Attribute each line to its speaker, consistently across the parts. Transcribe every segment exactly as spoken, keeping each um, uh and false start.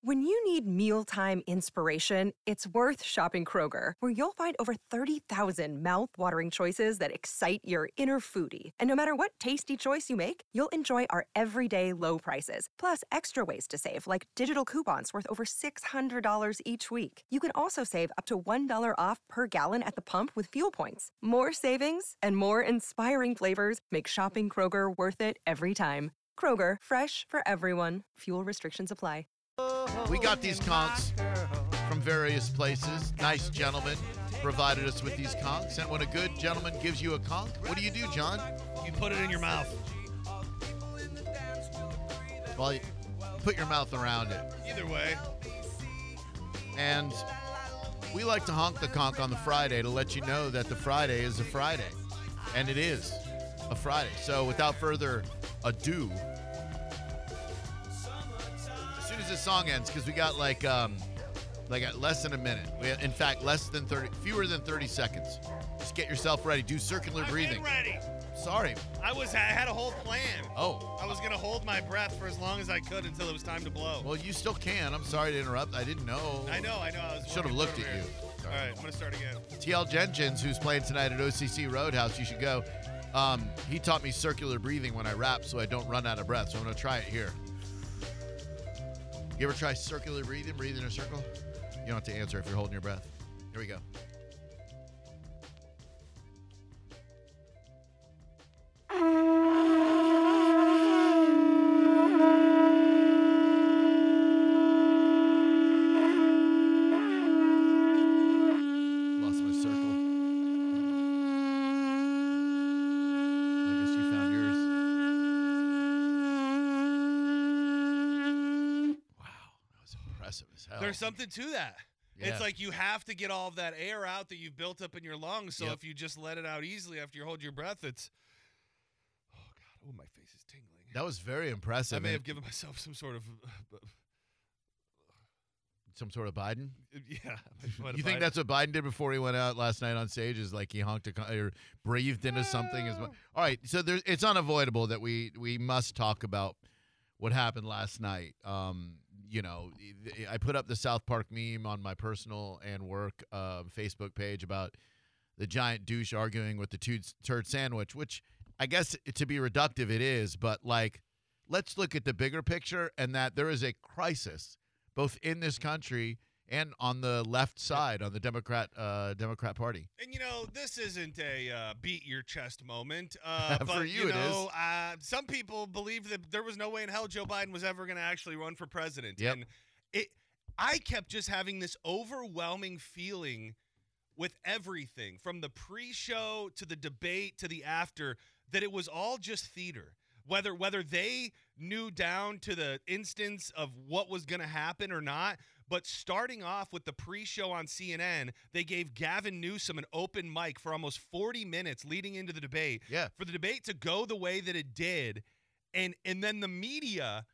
Speaker 1: When you need mealtime inspiration, it's worth shopping Kroger, where you'll find over thirty thousand mouth-watering choices that excite your inner foodie. And no matter what tasty choice you make, you'll enjoy our everyday low prices, plus extra ways to save, like digital coupons worth over six hundred dollars each week. You can also save up to one dollar off per gallon at the pump with fuel points. More savings and more inspiring flavors make shopping Kroger worth it every time. Kroger, fresh for everyone. Fuel restrictions apply.
Speaker 2: We got these conchs from various places. Nice gentleman provided us with these conchs. And when a good gentleman gives you a conch, what do you do, John?
Speaker 3: You put it in your mouth.
Speaker 2: Well, you put your mouth around it.
Speaker 3: Either way.
Speaker 2: And we like to honk the conch on the Friday to let you know that the Friday is a Friday. And it is a Friday. So without further ado, as soon as this song ends, because we got like um, like at less than a minute. We, in fact, less than thirty, fewer than thirty seconds. Just get yourself ready. Do circular
Speaker 3: I've
Speaker 2: breathing.
Speaker 3: been ready.
Speaker 2: Sorry.
Speaker 3: I was. I had a whole plan.
Speaker 2: Oh.
Speaker 3: I was gonna hold my breath for as long as I could until it was time to blow.
Speaker 2: Well, you still can. I'm sorry to interrupt. I didn't know.
Speaker 3: I know. I know. I was
Speaker 2: Should have
Speaker 3: working
Speaker 2: looked
Speaker 3: over
Speaker 2: at you.
Speaker 3: here. All right, I'm gonna start again.
Speaker 2: T L Jenkins, who's playing tonight at O C C Roadhouse, you should go. Um, he taught me circular breathing when I rap, so I don't run out of breath. So I'm gonna try it here. You ever try circular breathing? Breathe in a circle? You don't have to answer if you're holding your breath. Here we go. Lost my circle. I guess you found yours. Wow, that was impressive as hell.
Speaker 3: There's something to that.
Speaker 2: Yeah.
Speaker 3: It's like you have to get all of that air out that you've built up in your lungs. So
Speaker 2: Yep.
Speaker 3: if you just let it out easily after you hold your breath, it's oh god, oh my face is tingling.
Speaker 2: That was very impressive.
Speaker 3: I may
Speaker 2: And
Speaker 3: have given myself some sort of
Speaker 2: some sort of Biden.
Speaker 3: yeah.
Speaker 2: You think that's what Biden did before he went out last night on stage? Is like he honked a, con- or breathed into something? As well. All right, so there, it's unavoidable that we we must talk about what happened last night. Um, you know, I put up the South Park meme on my personal and work uh, Facebook page about the giant douche arguing with the turd, turd sandwich, which I guess to be reductive it is, but like let's look at the bigger picture and that there is a crisis both in this country and on the left side, on the Democrat uh, Democrat Party.
Speaker 3: And, you know, this isn't a uh, beat your chest moment. Uh,
Speaker 2: For
Speaker 3: but,
Speaker 2: you,
Speaker 3: you
Speaker 2: it
Speaker 3: know,
Speaker 2: is.
Speaker 3: Uh, some people believe that there was no way in hell Joe Biden was ever going to actually run for president.
Speaker 2: Yep.
Speaker 3: And it, I kept just having this overwhelming feeling with everything, from the pre-show to the debate to the after, that it was all just theater. Whether whether they knew down to the instance of what was going to happen or not, but starting off with the pre-show on C N N, they gave Gavin Newsom an open mic for almost forty minutes leading into the debate.
Speaker 2: Yeah.
Speaker 3: For the debate to go the way that it did, and and then the media,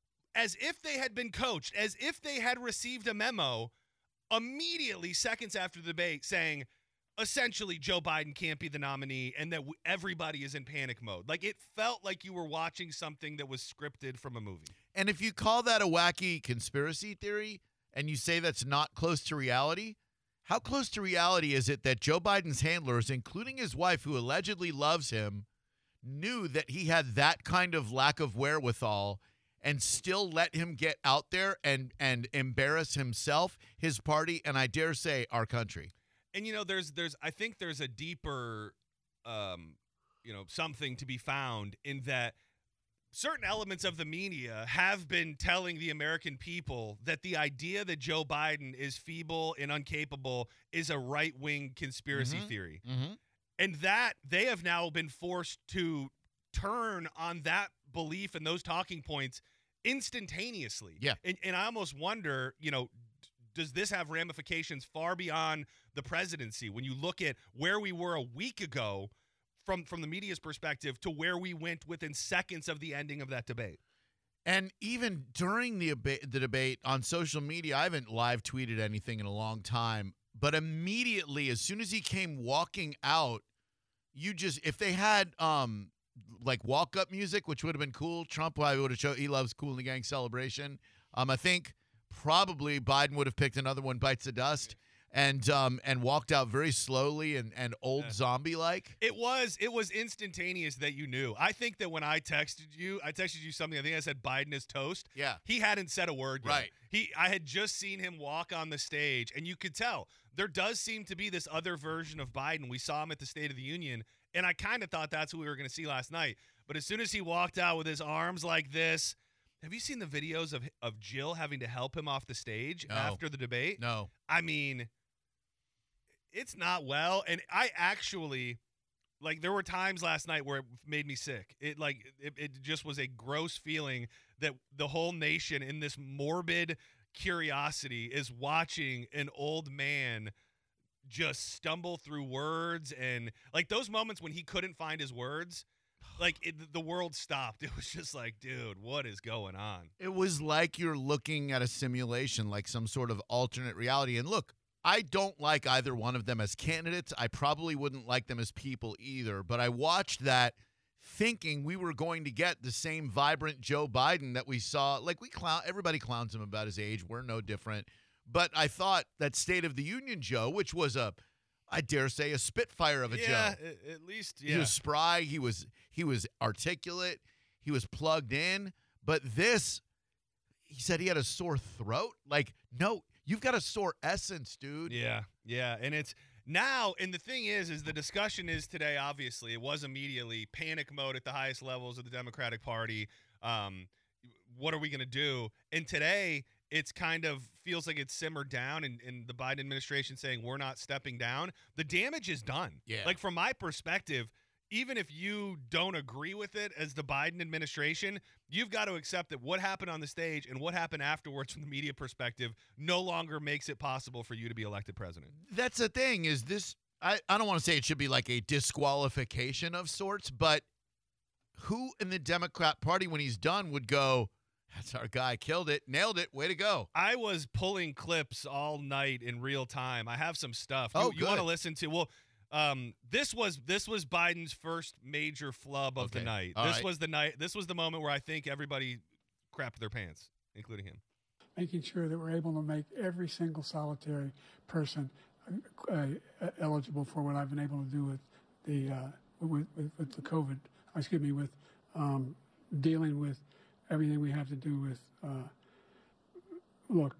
Speaker 3: as if they had been coached, as if they had received a memo, immediately seconds after the debate saying, essentially, Joe Biden can't be the nominee and that w- everybody is in panic mode. Like, it felt like you were watching something that was scripted from a movie.
Speaker 2: And if you call that a wacky conspiracy theory and you say that's not close to reality, how close to reality is it that Joe Biden's handlers, including his wife, who allegedly loves him, knew that he had that kind of lack of wherewithal and still let him get out there and, and embarrass himself, his party, and I dare say our country?
Speaker 3: And, you know, there's, there's, I think there's a deeper, um, you know, something to be found in that certain elements of the media have been telling the American people that the idea that Joe Biden is feeble and incapable is a right-wing conspiracy
Speaker 2: Mm-hmm.
Speaker 3: theory.
Speaker 2: Mm-hmm.
Speaker 3: And that they have now been forced to turn on that belief and those talking points instantaneously.
Speaker 2: Yeah.
Speaker 3: And, and I almost wonder, you know, does this have ramifications far beyond the presidency when you look at where we were a week ago from, from the media's perspective to where we went within seconds of the ending of that debate?
Speaker 2: And even during the, ab- the debate on social media, I haven't live tweeted anything in a long time, but immediately, as soon as he came walking out, you just, if they had um like walk-up music, which would have been cool, Trump probably would have showed he loves Kool and the Gang Celebration. Um, I think probably Biden would have picked another one bites the dust and um and walked out very slowly and, and old
Speaker 3: Yeah.
Speaker 2: zombie like.
Speaker 3: It was it was instantaneous that you knew. I think that when I texted you, I texted you something. I think I said Biden is toast.
Speaker 2: Yeah.
Speaker 3: He hadn't said a word yet.
Speaker 2: Right.
Speaker 3: He I had just seen him walk on the stage, and you could tell there does seem to be this other version of Biden. We saw him at the State of the Union, and I kind of thought that's who we were going to see last night. But as soon as he walked out with his arms like this, have you seen the videos of of Jill having to help him off the stage
Speaker 2: No.
Speaker 3: after the debate?
Speaker 2: No.
Speaker 3: I mean, it's not well. And I actually, like, there were times last night where it made me sick. It, like, it, it just was a gross feeling that the whole nation in this morbid curiosity is watching an old man just stumble through words. And, like, those moments when he couldn't find his words, like, it, the world stopped. It was just like, dude, what is going on?
Speaker 2: It was like you're looking at a simulation, like some sort of alternate reality. And look, I don't like either one of them as candidates. I probably wouldn't like them as people either. But I watched that thinking we were going to get the same vibrant Joe Biden that we saw. Like, we clown, everybody clowns him about his age. We're no different. But I thought that State of the Union Joe, which was a, I dare say, a spitfire of a
Speaker 3: yeah,
Speaker 2: Joe.
Speaker 3: a- at least,
Speaker 2: He
Speaker 3: yeah.
Speaker 2: was spry. He was he was articulate. He was plugged in. But this, he said he had a sore throat. Like, no, you've got a sore essence, dude.
Speaker 3: Yeah, yeah, and it's now, and the thing is, is the discussion is today. Obviously, it was immediately panic mode at the highest levels of the Democratic Party. Um, what are we going to do? And today, it's kind of feels like it's simmered down, and, and the Biden administration saying we're not stepping down. The damage is done.
Speaker 2: Yeah.
Speaker 3: Like, from my perspective, even if you don't agree with it as the Biden administration, you've got to accept that what happened on the stage and what happened afterwards from the media perspective no longer makes it possible for you to be elected president.
Speaker 2: That's the thing is this, I, I don't want to say it should be like a disqualification of sorts, but who in the Democrat Party when he's done would go, that's our guy, killed it, nailed it, way to go.
Speaker 3: I was pulling clips all night in real time. I have some stuff.
Speaker 2: Oh,
Speaker 3: you, you want to
Speaker 2: good.
Speaker 3: listen to? Well, um, this was this was Biden's first major flub of the
Speaker 2: Okay.
Speaker 3: night.
Speaker 2: All
Speaker 3: this
Speaker 2: right.
Speaker 3: was the night. This was the moment where I think everybody crapped their pants, including him.
Speaker 4: Making sure that we're able to make every single solitary person uh, uh, eligible for what I've been able to do with the uh, with, with, with the COVID. Excuse me, with um, dealing with everything we have to do with. Uh, look,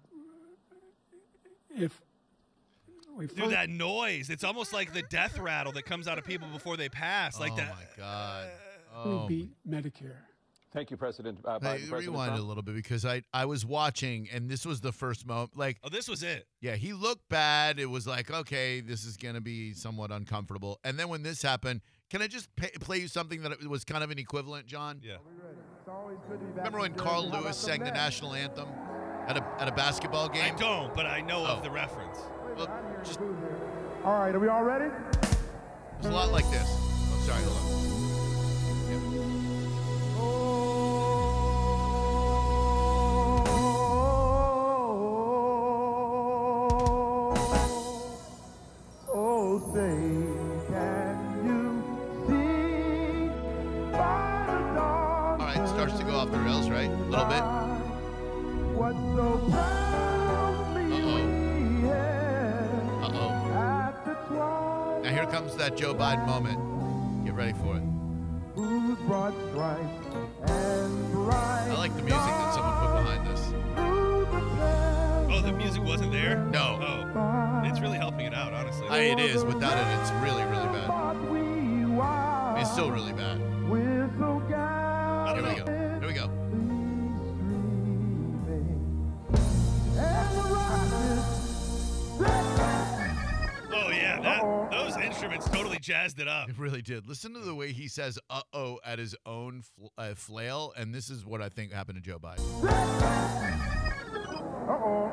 Speaker 4: if we
Speaker 3: Dude, that noise. It's almost like the death rattle that comes out of people before they pass. Like
Speaker 2: oh,
Speaker 3: that.
Speaker 2: my God.
Speaker 4: we
Speaker 2: Oh,
Speaker 4: beat Medicare.
Speaker 5: Thank you, President uh,
Speaker 2: Hey,
Speaker 5: Biden. President
Speaker 2: rewind
Speaker 5: Trump.
Speaker 2: a little bit because I, I was watching, and this was the first moment. Like,
Speaker 3: Oh, this was it.
Speaker 2: yeah, he looked bad. It was like, okay, this is going to be somewhat uncomfortable. And then when this happened, can I just pay, play you something that it was kind of an equivalent, John?
Speaker 3: Yeah.
Speaker 2: Remember when Carl Lewis sang the national anthem at a at a basketball
Speaker 3: I
Speaker 2: game?
Speaker 3: don't, but I know
Speaker 2: Oh.
Speaker 3: of the reference.
Speaker 2: Well, just, it
Speaker 6: All right, are we all ready?
Speaker 2: was a lot like this. Oh, sorry, hold on.
Speaker 6: Oh, say, can you see by the dawn's
Speaker 2: All right, it starts to go off the rails, right? A little bit.
Speaker 6: what so proudly
Speaker 2: Uh-oh.
Speaker 6: we hailed
Speaker 2: Uh-oh.
Speaker 6: at the twilight,
Speaker 2: Now here comes that Joe Biden moment. Get ready for it.
Speaker 6: whose broad stripes and bright
Speaker 2: I like the music that someone put behind this.
Speaker 6: through the
Speaker 3: Oh, the music wasn't there?
Speaker 2: No.
Speaker 3: Oh. It's really helping it out, honestly.
Speaker 2: I, it is. Without it, it's really, really bad.
Speaker 6: But we watch
Speaker 2: It's still really bad.
Speaker 6: with so
Speaker 3: I
Speaker 2: Here
Speaker 3: don't
Speaker 2: we
Speaker 3: know.
Speaker 2: go. Here we go.
Speaker 3: Oh, yeah. That, those instruments totally jazzed it up.
Speaker 2: It really did. Listen to the way he says "uh-oh" at his own fl- uh, flail, and this is what I think happened to Joe Biden.
Speaker 6: Uh-oh.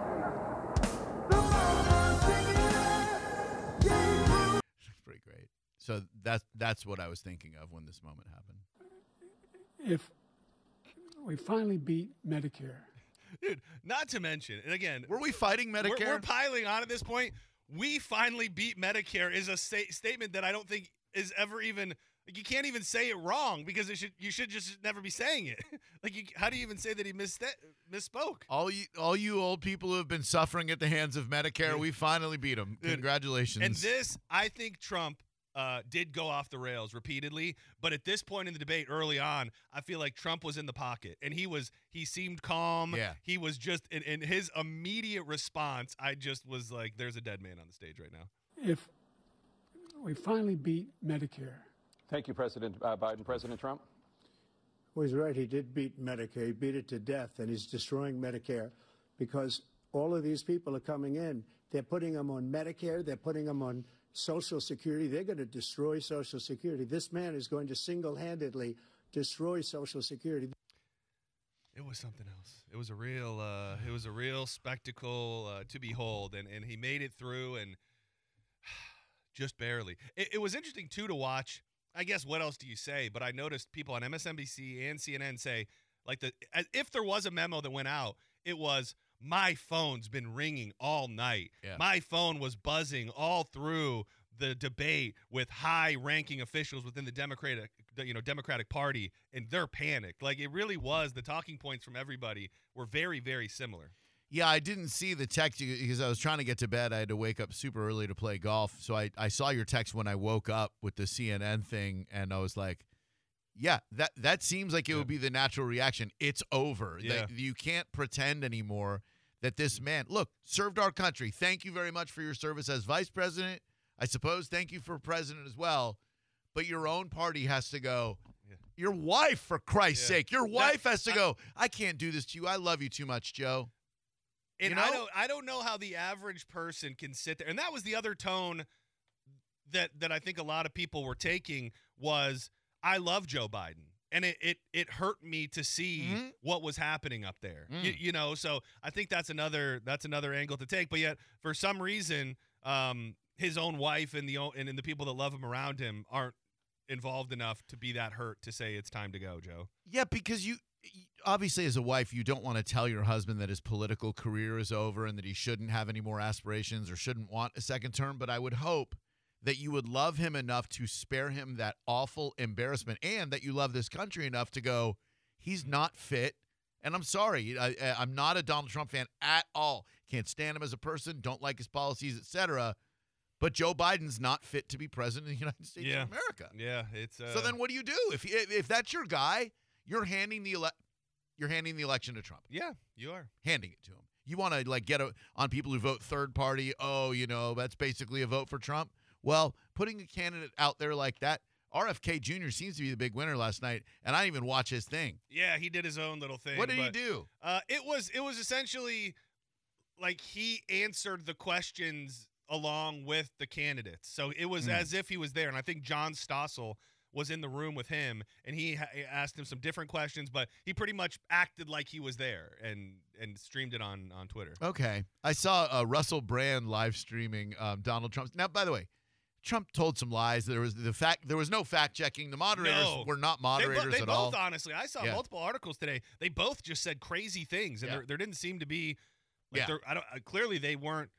Speaker 2: It's pretty great. So that's that's what I was thinking of when this moment happened.
Speaker 4: If we finally beat Medicare,
Speaker 3: Dude, not to mention, and again,
Speaker 2: Were we fighting
Speaker 3: we're,
Speaker 2: Medicare?
Speaker 3: we're piling on at this point. We finally beat Medicare is a sta- statement that I don't think is ever even Like, you can't even say it wrong because it should you should just never be saying it. Like, you, how do you even say that he missed misspoke?
Speaker 2: All you, all you old people who have been suffering at the hands of Medicare, we finally beat them.
Speaker 3: Dude,
Speaker 2: Congratulations.
Speaker 3: And this, I think Trump uh, did go off the rails repeatedly, but at this point in the debate early on, I feel like Trump was in the pocket, and he was he seemed calm.
Speaker 2: Yeah.
Speaker 3: He was just in, in his immediate response. I just was like, "There's a dead man on the stage right now."
Speaker 4: If we finally beat Medicare.
Speaker 5: Thank you, President uh, Biden. President Trump?
Speaker 7: Well, he's right. He did beat Medicare. He beat it to death, and he's destroying Medicare because all of these people are coming in. They're putting them on Medicare. They're putting them on Social Security. They're going to destroy Social Security. This man is going to single-handedly destroy Social Security.
Speaker 3: It was something else. It was a real, uh, it was a real spectacle uh, to behold, and and he made it through, and just barely. It, it was interesting too to watch. I guess what else do you say? But I noticed people on M S N B C and C N N say, like, the as if there was a memo that went out, it was, my phone's been ringing all night.
Speaker 2: Yeah.
Speaker 3: My phone was buzzing all through the debate with high-ranking officials within the Democratic, the, you know, Democratic Party, and they're panicked. Like, it really was. The talking points from everybody were very, very similar.
Speaker 2: Yeah, I didn't see the text because I was trying to get to bed. I had to wake up super early to play golf. So I, I saw your text when I woke up with the C N N thing, and I was like, yeah, that that seems like it
Speaker 3: Yeah.
Speaker 2: would be the natural reaction. It's over.
Speaker 3: Yeah.
Speaker 2: That you can't pretend anymore that this man, look, served our country. Thank you very much for your service as vice president. I suppose thank you for president as well. But your own party has to go,
Speaker 3: Yeah.
Speaker 2: your wife, for Christ's
Speaker 3: Yeah.
Speaker 2: sake, your wife has to
Speaker 3: I-
Speaker 2: go, I can't do this to you. I love you too much, Joe.
Speaker 3: And
Speaker 2: You know?
Speaker 3: I don't I don't know how the average person can sit there. And that was the other tone that that I think a lot of people were taking was, I love Joe Biden. And it it, it hurt me to see
Speaker 2: Mhm.
Speaker 3: what was happening up there.
Speaker 2: Mm.
Speaker 3: You, you know, so I think that's another that's another angle to take. But yet, for some reason, um, his own wife and the o- and, and the people that love him around him aren't involved enough to be that hurt to say it's time to go, Joe.
Speaker 2: Yeah, because you obviously, as a wife, you don't want to tell your husband that his political career is over and that he shouldn't have any more aspirations or shouldn't want a second term. But I would hope that you would love him enough to spare him that awful embarrassment, and that you love this country enough to go, he's not fit. And I'm sorry, I, I- I'm not a Donald Trump fan at all. Can't stand him as a person, don't like his policies, et cetera. But Joe Biden's not fit to be president of the United States
Speaker 3: Yeah.
Speaker 2: of America.
Speaker 3: Yeah, it's uh,
Speaker 2: So then what do you do? If if if that's your guy, you're handing the ele- you're handing the election to Trump.
Speaker 3: yeah, you are.
Speaker 2: Handing it to him. You want to like get a, on people who vote third party, oh, you know, that's basically a vote for Trump. Well, putting a candidate out there like that, R F K Junior seems to be the big winner last night, and I didn't even watch his thing.
Speaker 3: Yeah, he did his own little thing.
Speaker 2: What did he
Speaker 3: but,
Speaker 2: do?
Speaker 3: Uh, it was it was essentially like he answered the questions along with the candidates. So it was
Speaker 2: Mm.
Speaker 3: as if he was there. And I think John Stossel was in the room with him, and he ha- asked him some different questions, but he pretty much acted like he was there and and streamed it on on Twitter.
Speaker 2: Okay. I saw uh, Russell Brand live streaming um, Donald Trump's. Now, by the way, Trump told some lies. There was the fact there was no fact checking. The moderators
Speaker 3: No.
Speaker 2: were not
Speaker 3: They, bo-
Speaker 2: moderators
Speaker 3: they
Speaker 2: at
Speaker 3: both,
Speaker 2: all.
Speaker 3: honestly, I saw
Speaker 2: Yeah.
Speaker 3: multiple articles today. They both just said crazy things, and
Speaker 2: Yeah.
Speaker 3: there, there didn't seem to be like
Speaker 2: Yeah.
Speaker 3: there. I don't. Uh, clearly, they weren't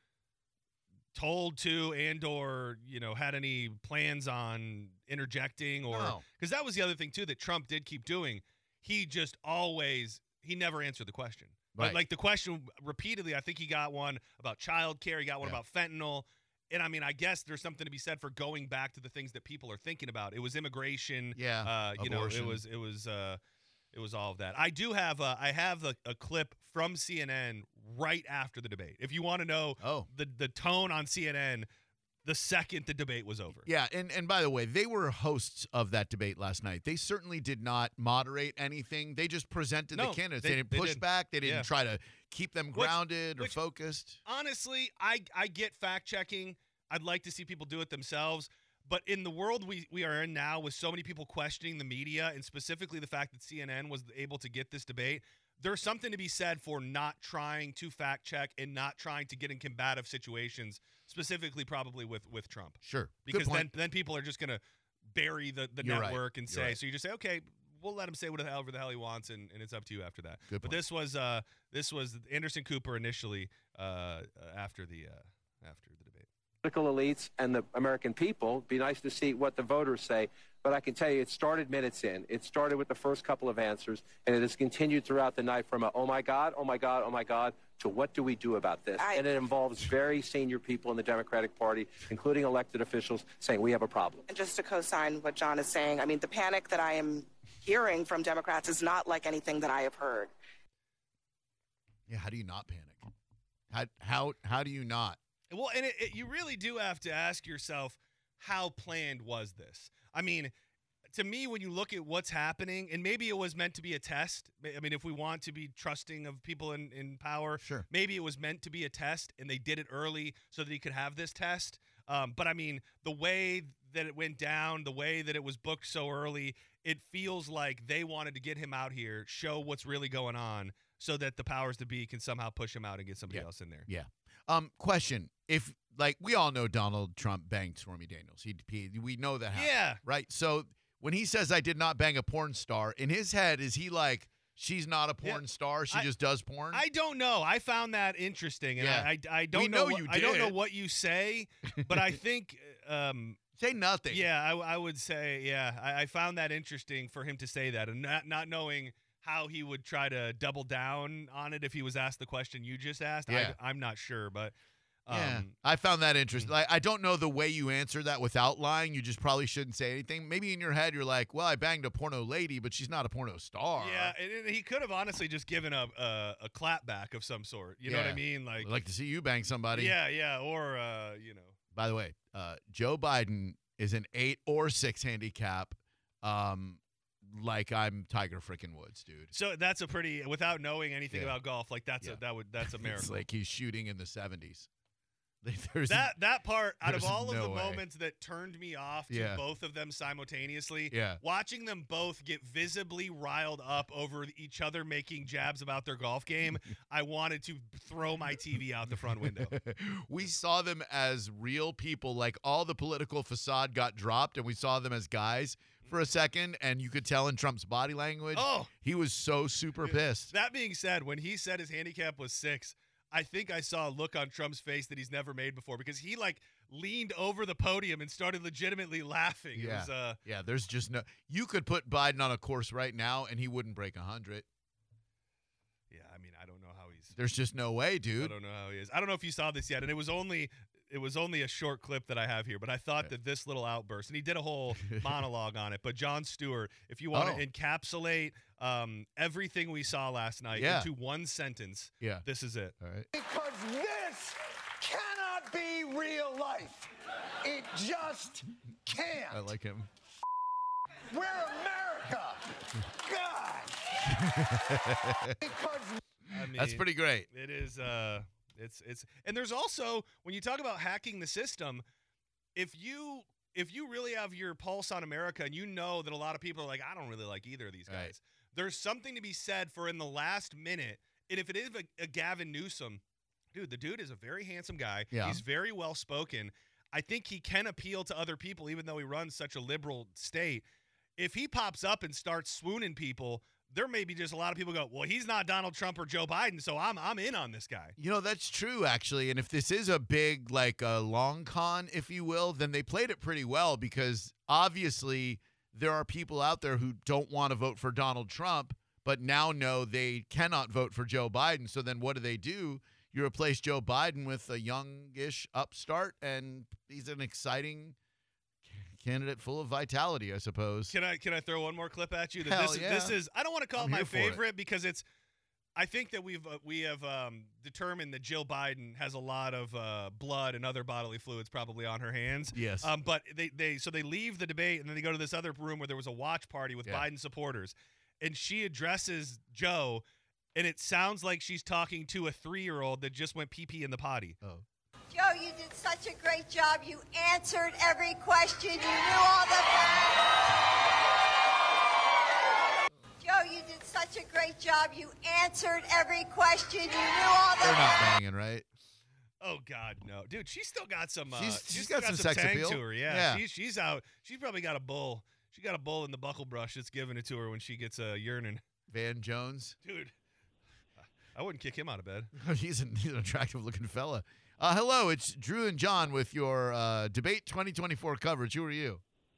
Speaker 3: told to and or you know had any plans on interjecting or
Speaker 2: No.
Speaker 3: because that was the other thing too that Trump did keep doing. He just always he never answered the question. But
Speaker 2: Right.
Speaker 3: like the question repeatedly, I think he got one about child care. He got one
Speaker 2: Yeah.
Speaker 3: about fentanyl. And I mean, I guess there's something to be said for going back to the things that people are thinking about. It was immigration.
Speaker 2: Yeah,
Speaker 3: Uh, you know,
Speaker 2: abortion.
Speaker 3: it was it was uh, it was all of that. I do have uh, I have a, a clip from C N N right after the debate. If you want to know
Speaker 2: Oh.
Speaker 3: the the tone on C N N, the second the debate was over.
Speaker 2: Yeah, and, and by the way, they were hosts of that debate last night. They certainly did not moderate anything. They just presented
Speaker 3: No,
Speaker 2: the candidates.
Speaker 3: they-
Speaker 2: They, didn't
Speaker 3: they
Speaker 2: push
Speaker 3: did.
Speaker 2: back. They didn't
Speaker 3: Yeah.
Speaker 2: try to keep them
Speaker 3: Which-
Speaker 2: grounded or
Speaker 3: which-
Speaker 2: focused.
Speaker 3: Honestly, I I get fact checking. I'd like to see people do it themselves. But in the world we, we are in now with so many people questioning the media and specifically the fact that C N N was able to get this debate, there's something to be said for not trying to fact check and not trying to get in combative situations, specifically probably with, with Trump.
Speaker 2: Sure. Good
Speaker 3: Because then,
Speaker 2: point.
Speaker 3: then people are just going to bury the, the
Speaker 2: You're right.
Speaker 3: network and
Speaker 2: You're
Speaker 3: say,
Speaker 2: right.
Speaker 3: so you just say, okay, we'll let him say whatever the hell he wants, and, and it's up to you after that.
Speaker 2: Good
Speaker 3: But
Speaker 2: point.
Speaker 3: this was uh, this was Anderson Cooper initially uh, uh, after the uh, after the debate.
Speaker 5: political elites and the American people. It'd be nice to see what the voters say. But I can tell you, it started minutes in. It started with the first couple of answers, and it has continued throughout the night from a, oh, my God, oh, my God, oh, my God, to what do we do about this?
Speaker 8: I,
Speaker 5: and it involves very senior people in the Democratic Party, including elected officials, saying we have a problem.
Speaker 8: And just to co-sign what John is saying, I mean, the panic that I am hearing from Democrats is not like anything that I have heard.
Speaker 2: Yeah, how do you not panic? How how how do you not?
Speaker 3: Well, and it, it, you really do have to ask yourself, how planned was this? I mean, to me, when you look at what's happening, and maybe it was meant to be a test. I mean, if we want to be trusting of people in, in power,
Speaker 2: sure.
Speaker 3: Maybe it was meant to be a test, and they did it early so that he could have this test. Um, but, I mean, the way that it went down, the way that it was booked so early, it feels like they wanted to get him out here, show what's really going on, so that the powers to be can somehow push him out and get somebody
Speaker 2: yeah.
Speaker 3: else in there.
Speaker 2: Yeah. Um. Question: If like we all know Donald Trump banged Stormy Daniels, he, he we know that happened.
Speaker 3: Yeah.
Speaker 2: Right. So when he says I did not bang a porn star, in his head is he like she's not a porn
Speaker 3: yeah.
Speaker 2: star, she
Speaker 3: I,
Speaker 2: just does porn?
Speaker 3: I don't know. I found that interesting, and
Speaker 2: yeah.
Speaker 3: I, I I don't
Speaker 2: we
Speaker 3: know.
Speaker 2: know
Speaker 3: what,
Speaker 2: you
Speaker 3: I don't know
Speaker 2: did.
Speaker 3: what you say, but I think. Um,
Speaker 2: Say nothing.
Speaker 3: Yeah, I, I would say, yeah, I, I found that interesting for him to say that, and not not knowing how he would try to double down on it if he was asked the question you just asked.
Speaker 2: Yeah.
Speaker 3: I, I'm not sure, but um,
Speaker 2: yeah, I found that interesting. Like, I don't know the way you answer that without lying. You just probably shouldn't say anything. Maybe in your head you're like, well, I banged a porno lady, but she's not a porno star.
Speaker 3: Yeah, and, and he could have honestly just given a a, a clap back of some sort. You know what I
Speaker 2: Yeah.
Speaker 3: mean? Like,
Speaker 2: I'd like to see you bang somebody.
Speaker 3: yeah, yeah, or uh, you know.
Speaker 2: By the way, uh, Joe Biden is an eight or six handicap. Um, like I'm Tiger freaking Woods, dude.
Speaker 3: So that's a pretty, without knowing anything
Speaker 2: Yeah.
Speaker 3: about golf, like that's
Speaker 2: Yeah.
Speaker 3: a that would that's a miracle.
Speaker 2: It's like he's shooting in the seventies. There's
Speaker 3: that that part out of
Speaker 2: there's
Speaker 3: all of
Speaker 2: no
Speaker 3: the
Speaker 2: way.
Speaker 3: moments that turned me off to
Speaker 2: Yeah.
Speaker 3: both of them simultaneously,
Speaker 2: Yeah.
Speaker 3: watching them both get visibly riled up over each other making jabs about their golf game, I wanted to throw my T V out the front window.
Speaker 2: We saw them as real people. Like all the political facade got dropped, and we saw them as guys for a second, and you could tell in Trump's body language.
Speaker 3: Oh,
Speaker 2: he was so super pissed.
Speaker 3: That being said, when he said his handicap was six, I think I saw a look on Trump's face that he's never made before, because he like leaned over the podium and started legitimately laughing. It
Speaker 2: Yeah.
Speaker 3: was, uh,
Speaker 2: Yeah, there's just no. You could put Biden on a course right now, and he wouldn't break one hundred.
Speaker 3: yeah, I mean, I don't know how he's.
Speaker 2: There's just no way,
Speaker 3: I
Speaker 2: dude.
Speaker 3: don't know how he is. I don't know if you saw this yet, and it was only it was only a short clip that I have here, but I thought
Speaker 2: Yeah.
Speaker 3: that this little outburst, and he did a whole monologue on it. But Jon Stewart, if you want
Speaker 2: Oh.
Speaker 3: to encapsulate um, everything we saw last night
Speaker 2: Yeah.
Speaker 3: into one sentence,
Speaker 2: Yeah.
Speaker 3: this is it.
Speaker 2: All right.
Speaker 9: Because this cannot be real life. It just can't.
Speaker 2: I like him.
Speaker 9: We're America. God. because
Speaker 3: I mean,
Speaker 2: That's pretty great.
Speaker 3: It is. Uh, it's it's and there's also, when you talk about hacking the system, if you if you really have your pulse on America and you know that a lot of people are like, I don't really like either of these guys.
Speaker 2: Right.
Speaker 3: There's something to be said for in the last minute. And if it is a, a Gavin Newsom, dude, the dude is a very handsome guy.
Speaker 2: Yeah.
Speaker 3: He's very well spoken. I think he can appeal to other people, even though he runs such a liberal state. If he pops up and starts swooning people, there may be just a lot of people go, well, he's not Donald Trump or Joe Biden, so I'm I'm in on this guy.
Speaker 2: You know, that's true, actually. And if this is a big, like, a long con, if you will, then they played it pretty well, because obviously there are people out there who don't want to vote for Donald Trump, but now know they cannot vote for Joe Biden. So then what do they do? You replace Joe Biden with a youngish upstart, and he's an exciting candidate full of vitality, I suppose.
Speaker 3: Can I can I throw one more clip at you? That
Speaker 2: Hell
Speaker 3: this,
Speaker 2: yeah.
Speaker 3: this is I don't want to call
Speaker 2: I'm
Speaker 3: it my
Speaker 2: here for it.
Speaker 3: favorite because it's I think that we've uh, we have um, determined that Jill Biden has a lot of uh, blood and other bodily fluids probably on her hands.
Speaker 2: Yes.
Speaker 3: Um, but they they so they leave the debate and then they go to this other room where there was a watch party with
Speaker 2: Yeah.
Speaker 3: Biden supporters, and she addresses Joe, and it sounds like she's talking to a three-year-old that just went pee pee in the potty.
Speaker 2: Oh.
Speaker 10: Joe, you did such a great job. You answered every question. You knew all the. Joe, you did such a great job. You answered every question. You knew all the.
Speaker 2: They're not banging, right?
Speaker 3: Oh God, no, dude. She's still got some. Uh,
Speaker 2: She's-
Speaker 3: she's
Speaker 2: she's
Speaker 3: still
Speaker 2: got some
Speaker 3: some
Speaker 2: sex
Speaker 3: tang
Speaker 2: appeal.
Speaker 3: to her. Yeah,
Speaker 2: Yeah.
Speaker 3: She's she's out. She's probably got a bull. She got a bull in the buckle brush that's giving it to her when she gets a uh, urine.
Speaker 2: Van Jones.
Speaker 3: Dude, I wouldn't kick him out of bed.
Speaker 2: he's, an, he's an attractive-looking fella. Uh, hello, it's Drew and John with your uh, Debate twenty twenty-four coverage. Who are you?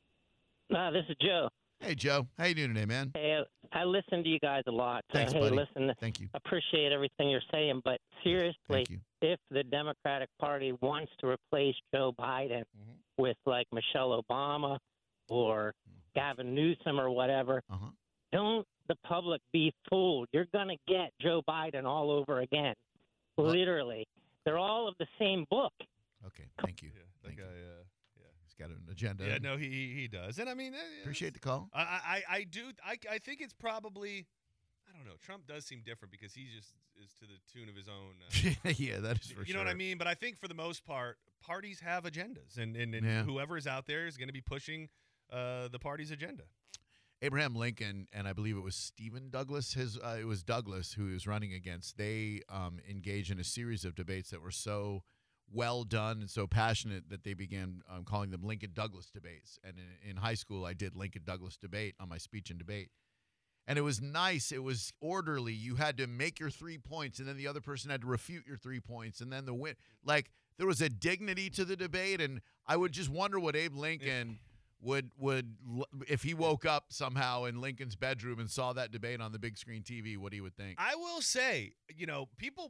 Speaker 11: Uh, this is Joe.
Speaker 2: Hey, Joe. How you doing today, man?
Speaker 11: Hey, I listen to you guys a lot.
Speaker 2: Thanks,
Speaker 11: uh, hey,
Speaker 2: buddy.
Speaker 11: listen,
Speaker 2: Thank you.
Speaker 11: appreciate everything you're saying, but seriously,
Speaker 2: Thank you.
Speaker 11: if the Democratic Party wants to replace Joe Biden
Speaker 2: Mm-hmm.
Speaker 11: with, like, Michelle Obama or Gavin Newsom or whatever,
Speaker 2: Uh-huh.
Speaker 11: don't the public be fooled. You're going to get Joe Biden all over again.
Speaker 2: Well-
Speaker 11: Literally. They're all of the same book.
Speaker 2: Okay, thank you.
Speaker 3: Yeah, that
Speaker 2: Thank
Speaker 3: guy.
Speaker 2: you.
Speaker 3: Uh,
Speaker 2: He's got an agenda.
Speaker 3: yeah, no, he he he does, and I mean, uh,
Speaker 2: Appreciate the call.
Speaker 3: I, I I do. I I think it's probably. I don't know. Trump does seem different because he just is to the tune of his own. Uh,
Speaker 2: yeah, that is for
Speaker 3: you
Speaker 2: sure.
Speaker 3: know what I mean? But I think for the most part, parties have agendas, and and, and
Speaker 2: Yeah.
Speaker 3: whoever is out there is going to be pushing uh, the party's agenda.
Speaker 2: Abraham Lincoln and I believe it was Stephen Douglas. His uh, it was Douglas who he was running against. They um, engaged in a series of debates that were so well done and so passionate that they began um, calling them Lincoln Douglas debates. And in, in high school, I did Lincoln Douglas debate on my speech and debate. And it was nice. It was orderly. You had to make your three points, and then the other person had to refute your three points, and then the win. Like, there was a dignity to the debate, and I would just wonder what Abe Lincoln would would if he woke up somehow in Lincoln's bedroom and saw that debate on the big screen T V, what he would think.
Speaker 3: I will say, you know, people,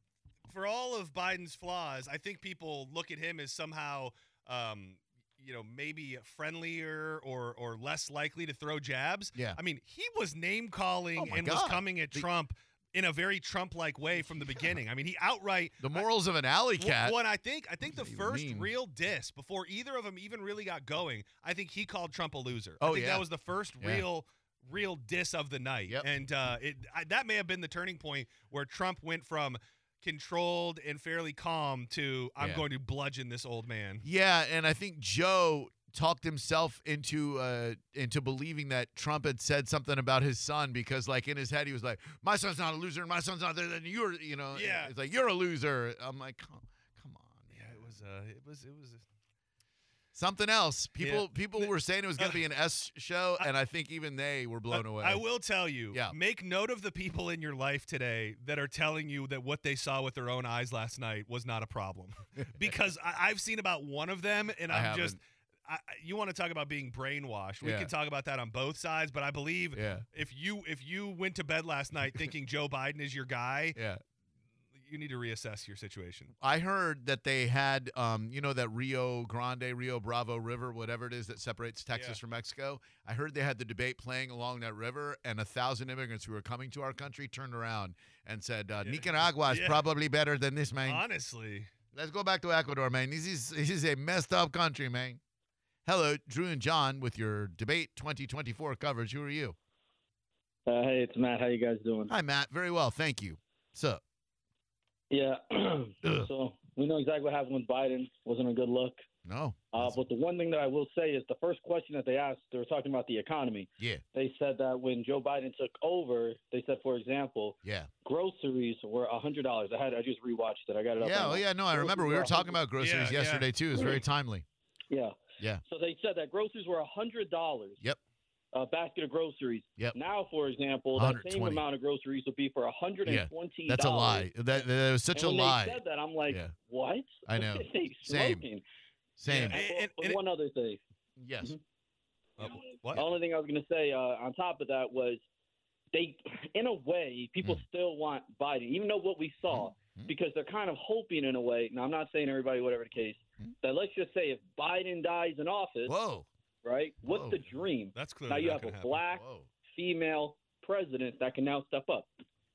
Speaker 3: for all of Biden's flaws, I think people look at him as somehow, um, you know, maybe friendlier or or less likely to throw jabs.
Speaker 2: Yeah.
Speaker 3: I mean, he was name calling
Speaker 2: Oh my
Speaker 3: and was
Speaker 2: God.
Speaker 3: coming at
Speaker 2: The-
Speaker 3: Trump in a very Trump-like way from the beginning. I mean, he outright
Speaker 2: The morals of an alley cat.
Speaker 3: Well, I think I think the
Speaker 2: does that even
Speaker 3: first
Speaker 2: mean?
Speaker 3: real diss before either of them even really got going, I think he called Trump a loser.
Speaker 2: Oh,
Speaker 3: I think
Speaker 2: yeah.
Speaker 3: that was the first
Speaker 2: Yeah.
Speaker 3: real real diss of the night,
Speaker 2: Yep.
Speaker 3: and uh, it I, that may have been the turning point where Trump went from controlled and fairly calm to I'm
Speaker 2: Yeah.
Speaker 3: going to bludgeon this old man.
Speaker 2: Yeah, and I think Joe talked himself into uh into believing that Trump had said something about his son because like in his head he was like, my son's not a loser and my son's not there, then you're, you know,
Speaker 3: Yeah.
Speaker 2: it's like, you're a loser. I'm like, come, come on, man.
Speaker 3: Yeah, it was uh, it was it was.
Speaker 2: Something else. People
Speaker 3: Yeah.
Speaker 2: people were saying it was going to be an S show, and I think even they were blown away.
Speaker 3: I will tell you,
Speaker 2: Yeah.
Speaker 3: make note of the people in your life today that are telling you that what they saw with their own eyes last night was not a problem. Because I, I've seen about one of them, and
Speaker 2: I
Speaker 3: I'm just,
Speaker 2: haven't.
Speaker 3: I, I- you want to talk about being brainwashed. We
Speaker 2: Yeah.
Speaker 3: can talk about that on both sides, but I believe
Speaker 2: Yeah.
Speaker 3: if you if you went to bed last night thinking Joe Biden is your guy,
Speaker 2: Yeah.
Speaker 3: you need to reassess your situation.
Speaker 2: I heard that they had, um, you know, that Rio Grande, Rio Bravo River, whatever it is that separates Texas
Speaker 3: Yeah.
Speaker 2: from Mexico. I heard they had the debate playing along that river, and a thousand immigrants who were coming to our country turned around and said, uh,
Speaker 3: Yeah.
Speaker 2: Nicaragua is
Speaker 3: Yeah.
Speaker 2: probably better than this, man.
Speaker 3: Honestly.
Speaker 2: Let's go back to Ecuador, man. This is, this is a messed up country, man. Hello, Drew and John with your Debate twenty twenty-four coverage. Who are you?
Speaker 12: Uh, hey, it's Matt. How you guys doing?
Speaker 2: Hi, Matt. Very well. Thank you. So,
Speaker 12: Yeah.
Speaker 2: Ugh.
Speaker 12: So we know exactly what happened with Biden. Wasn't a good look.
Speaker 2: no.
Speaker 12: Uh, but the one thing that I will say is the first question that they asked, they were talking about the economy.
Speaker 2: Yeah.
Speaker 12: They said that when Joe Biden took over, they said, for example,
Speaker 2: Yeah.
Speaker 12: groceries were one hundred dollars. I had I just rewatched it. I got it up.
Speaker 2: Yeah.
Speaker 12: on
Speaker 2: Oh,
Speaker 12: my-
Speaker 2: yeah. No, I remember we were talking about groceries
Speaker 3: Yeah, yeah.
Speaker 2: yesterday, too. It was very timely.
Speaker 12: Yeah.
Speaker 2: Yeah.
Speaker 12: So they said that groceries were one hundred dollars.
Speaker 2: Yep.
Speaker 12: A basket of groceries.
Speaker 2: Yep.
Speaker 12: Now, for example, that same
Speaker 2: one hundred twenty.
Speaker 12: amount of groceries would be for one hundred twenty dollars.
Speaker 2: That's a lie. That, that was such
Speaker 12: And
Speaker 2: a
Speaker 12: when
Speaker 2: lie.
Speaker 12: They said that, I'm like,
Speaker 2: Yeah.
Speaker 12: what?
Speaker 2: I know.
Speaker 12: They
Speaker 2: Same.
Speaker 12: smoking.
Speaker 2: Same.
Speaker 3: Yeah.
Speaker 12: And,
Speaker 3: And-
Speaker 12: but
Speaker 3: and-
Speaker 12: one other thing.
Speaker 2: Yes.
Speaker 3: Uh, what?
Speaker 12: The only thing I was going to say uh, on top of that was they, in a way, people
Speaker 2: Mm.
Speaker 12: still want Biden, even though what we saw,
Speaker 2: Mm.
Speaker 12: because they're kind of hoping in a way. Now, I'm not saying everybody, whatever the case,
Speaker 2: Mm.
Speaker 12: that let's just say if Biden dies in office,
Speaker 2: Whoa.
Speaker 12: right? What's
Speaker 2: Whoa.
Speaker 12: the dream?
Speaker 3: That's clearly
Speaker 12: Now you
Speaker 3: not
Speaker 12: have
Speaker 3: gonna
Speaker 12: a
Speaker 3: happen.
Speaker 12: black
Speaker 2: Whoa.
Speaker 12: female president that can now step up.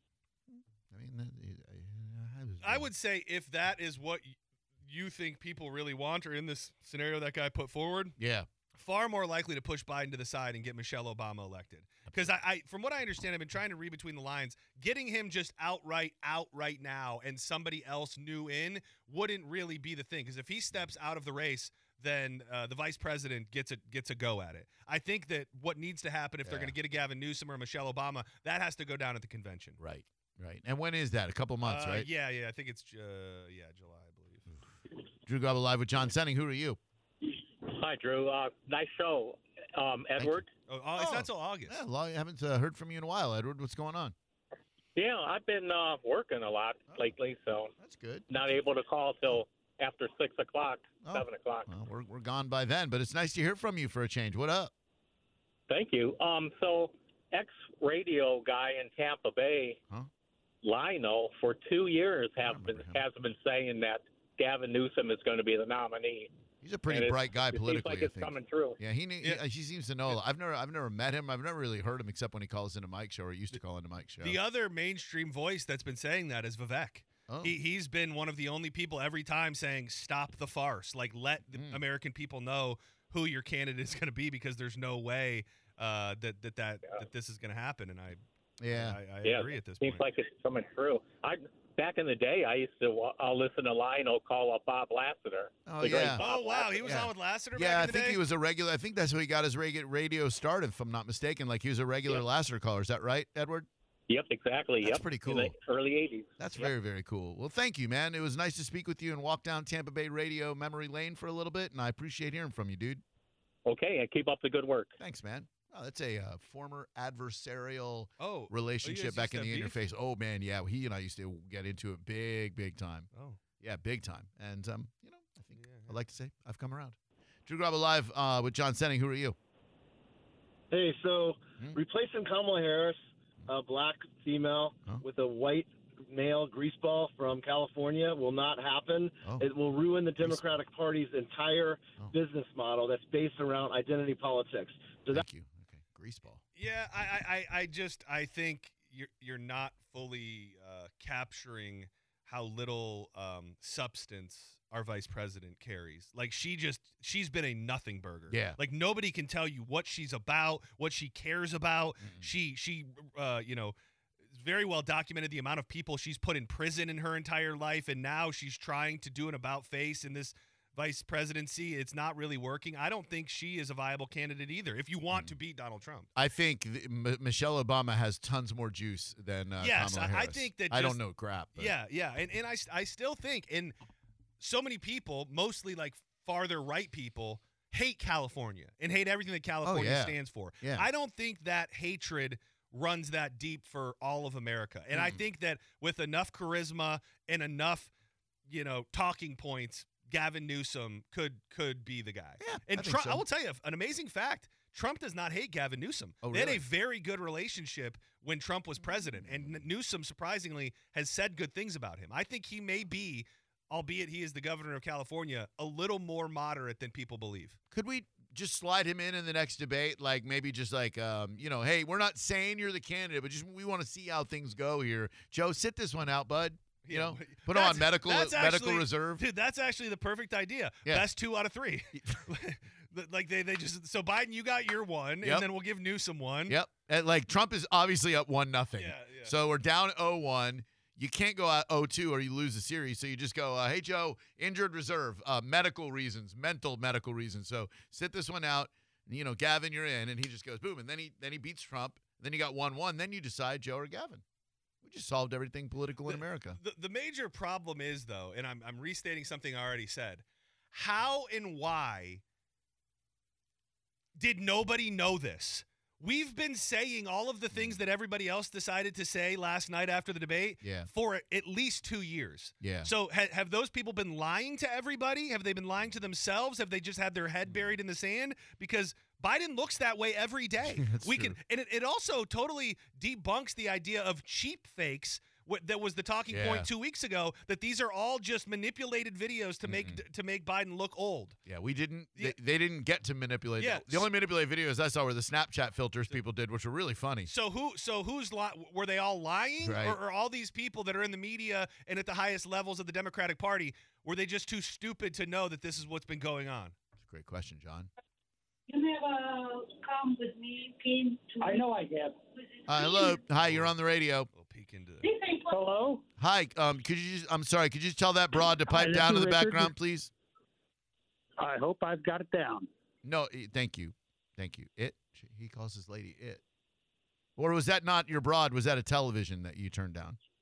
Speaker 2: I mean, that, I, I, was,
Speaker 3: I would say if that is what y- you think people really want, or in this scenario that guy put forward,
Speaker 2: Yeah.
Speaker 3: far more likely to push Biden to the side and get Michelle Obama elected. Because I, I, from what I understand, I've been trying to read between the lines. Getting him just outright out right now and somebody else new in wouldn't really be the thing. Because if he steps out of the race, then uh, the vice president gets a gets a go at it. I think that what needs to happen if they're
Speaker 2: Yeah.
Speaker 3: going to get a Gavin Newsom or Michelle Obama, that has to go down at the convention.
Speaker 2: Right. Right. And when is that? A couple months,
Speaker 3: Uh,
Speaker 2: right?
Speaker 3: Yeah, yeah. I think it's uh, yeah July, I believe.
Speaker 2: Drew Gobble live with John Senning. Who are you?
Speaker 13: Hi, Drew. Uh, nice show. Um, Edward?
Speaker 3: Oh, oh, it's
Speaker 2: Oh.
Speaker 3: not till August.
Speaker 2: Yeah, long, I haven't uh, heard from you in a while, Edward. What's going on?
Speaker 13: Yeah, I've been uh, working a lot lately, so
Speaker 2: that's good.
Speaker 13: Not able to call till after six o'clock,
Speaker 2: Oh.
Speaker 13: seven o'clock.
Speaker 2: Well, we're we're gone by then, but it's nice to hear from you for a change. What up?
Speaker 13: Thank you. Um, so ex-radio guy in Tampa Bay,
Speaker 2: huh?
Speaker 13: Lino, for two years have been has been saying that Gavin Newsom is going to be the nominee.
Speaker 2: He's a pretty
Speaker 13: And it-
Speaker 2: bright guy
Speaker 13: it
Speaker 2: politically.
Speaker 13: Seems like it's
Speaker 2: I think.
Speaker 13: coming true.
Speaker 2: Yeah, he, ne- he he seems to know. a lot. I've never I've never met him. I've never really heard him except when he calls into Mike's show, or he used to call into Mike's show.
Speaker 3: The other mainstream voice that's been saying that is Vivek.
Speaker 2: Oh.
Speaker 3: He, he's been one of the only people every time saying, stop the farce. Like, let the
Speaker 2: Mm.
Speaker 3: American people know who your candidate is going to be, because there's no way uh, that, that, that, that this is going to happen. And I,
Speaker 2: yeah,
Speaker 3: I, I
Speaker 13: yeah,
Speaker 3: agree at this
Speaker 13: seems
Speaker 3: point.
Speaker 13: like it's coming true. I back in the day, I used to wa- I'll listen to Lino call up Bob Lassiter.
Speaker 2: Oh,
Speaker 13: the great
Speaker 2: yeah.
Speaker 13: Bob
Speaker 3: Oh, wow. He
Speaker 13: Lassiter.
Speaker 3: was
Speaker 2: Yeah.
Speaker 3: on with Lassiter
Speaker 2: Yeah,
Speaker 3: back
Speaker 2: I
Speaker 3: in the
Speaker 2: think
Speaker 3: day?
Speaker 2: he was a regular. I think that's how he got his reg- radio started, if I'm not mistaken. Like he was a regular Lassiter caller. Is that right, Edward?
Speaker 13: Yep, exactly.
Speaker 2: That's
Speaker 13: yep.
Speaker 2: pretty
Speaker 13: In
Speaker 2: cool.
Speaker 13: the early eighties.
Speaker 2: That's
Speaker 13: Yep.
Speaker 2: very, very cool. Well, thank you, man. It was nice to speak with you and walk down Tampa Bay radio memory lane for a little bit, and I appreciate hearing from you, dude.
Speaker 13: Okay, and keep up the good work.
Speaker 2: Thanks, man. Oh, that's a uh, former adversarial
Speaker 3: Oh,
Speaker 2: relationship
Speaker 3: guys
Speaker 2: back in
Speaker 3: used
Speaker 2: the
Speaker 3: to have beef?
Speaker 2: interface. Oh, man, yeah. He and I used to get into it big, big time.
Speaker 3: Oh.
Speaker 2: Yeah, big time. And, um, you know, I think I'd like to say I've come around. Drew Garabo Live uh, with John Senning. Who are you?
Speaker 14: Hey, so
Speaker 2: Hmm?
Speaker 14: replacing Kamala Harris, a black female,
Speaker 2: Huh?
Speaker 14: with a white male greaseball from California will not happen.
Speaker 2: Oh.
Speaker 14: It will ruin the Democratic Party's entire
Speaker 2: Oh.
Speaker 14: business model that's based around identity politics. So
Speaker 2: Thank
Speaker 14: that-
Speaker 2: you. Okay, greaseball.
Speaker 3: Yeah, I, I, I I just I think you're you're not fully uh, capturing how little um, substance our vice president carries. Like she just she's been a nothing burger.
Speaker 2: Yeah.
Speaker 3: Like nobody can tell you what she's about, what she cares about. She she uh, you know, it's very well documented the amount of people she's put in prison in her entire life, and now she's trying to do an about face in this vice presidency. It's not really working. I don't think she is a viable candidate either. If you want to beat Donald Trump.
Speaker 2: I think the, M- Michelle Obama has tons more juice than uh,
Speaker 3: Yes,
Speaker 2: Kamala
Speaker 3: I- I
Speaker 2: Harris.
Speaker 3: think that
Speaker 2: I don't
Speaker 3: just-
Speaker 2: know crap. But
Speaker 3: Yeah, yeah, and and I, I still think, and so many people, mostly like farther right people, hate California and hate everything that California
Speaker 2: yeah.
Speaker 3: stands for.
Speaker 2: Yeah.
Speaker 3: I don't think that hatred runs that deep for all of America, and I
Speaker 2: Mm.
Speaker 3: think that with enough charisma and enough, you know, talking points, Gavin Newsom could could be the guy.
Speaker 2: Yeah,
Speaker 3: and
Speaker 2: I think
Speaker 3: Trump,
Speaker 2: so.
Speaker 3: I will tell you an amazing fact. Trump does not hate Gavin Newsom.
Speaker 2: Oh,
Speaker 3: They had
Speaker 2: really?
Speaker 3: a very good relationship when Trump was president, and N- Newsom, surprisingly, has said good things about him. I think he may be, albeit he is the governor of California, a little more moderate than people believe.
Speaker 2: Could we just slide him in in the next debate? Like maybe just like, um, you know, hey, we're not saying you're the candidate, but just we want to see how things go here. Joe, sit this one out, bud. You know, put him
Speaker 3: That's-
Speaker 2: on medical
Speaker 3: that's
Speaker 2: medical
Speaker 3: actually-
Speaker 2: reserve.
Speaker 3: Dude, that's actually the perfect idea.
Speaker 2: Yeah.
Speaker 3: Best two out of three. Like they, they just so Biden, you got your one,
Speaker 2: Yep.
Speaker 3: and then we'll give Newsom one.
Speaker 2: Yep. And like Trump is obviously up one nothing.
Speaker 3: Yeah, yeah.
Speaker 2: So we're down oh one. You can't go out oh two or you lose the series. So you just go, uh, hey Joe, injured reserve, uh, medical reasons, mental medical reasons. So sit this one out. You know, Gavin, you're in, and he just goes boom, and then he then he beats Trump. Then you got one one. Then you decide Joe or Gavin. We just solved everything political in America.
Speaker 3: The, the major problem is, though, and I'm, I'm restating something I already said, how and why did nobody know this? We've been saying all of the things that everybody else decided to say last night after the debate
Speaker 2: Yeah.
Speaker 3: for at least two years.
Speaker 2: Yeah.
Speaker 3: So ha- have those people been lying to everybody? Have they been lying to themselves? Have they just had their head buried in the sand? Because Biden looks that way every day.
Speaker 2: That's
Speaker 3: we
Speaker 2: true.
Speaker 3: can, and it, it also totally debunks the idea of cheap fakes. What that was the talking
Speaker 2: Yeah.
Speaker 3: point two weeks ago, that these are all just manipulated videos to make to make Biden look old.
Speaker 2: Yeah, we didn't.
Speaker 3: Yeah.
Speaker 2: They, they didn't get to manipulate.
Speaker 3: Yeah.
Speaker 2: The only manipulated videos I saw were the Snapchat filters people did, which were really funny.
Speaker 3: So who? So who's li- were they all lying,
Speaker 2: Right.
Speaker 3: or, or all these people that are in the media and at the highest levels of the Democratic Party, were they just too stupid to know that this is what's been going on?
Speaker 2: That's a great question, John.
Speaker 15: You never come with me, came to
Speaker 11: I know I have.
Speaker 2: Uh, hello, hi, you're on the radio.
Speaker 3: We'll peek into
Speaker 11: Hello?
Speaker 2: Hi, um, could you just? I'm sorry, could you just tell that broad to pipe
Speaker 11: Hi,
Speaker 2: down
Speaker 11: this
Speaker 2: in
Speaker 11: is
Speaker 2: the
Speaker 11: Richard.
Speaker 2: background, please?
Speaker 11: I hope I've got it down.
Speaker 2: No, eh, thank you, thank you. It. He calls his lady it. Or was that not your broad? Was that a television that you turned down?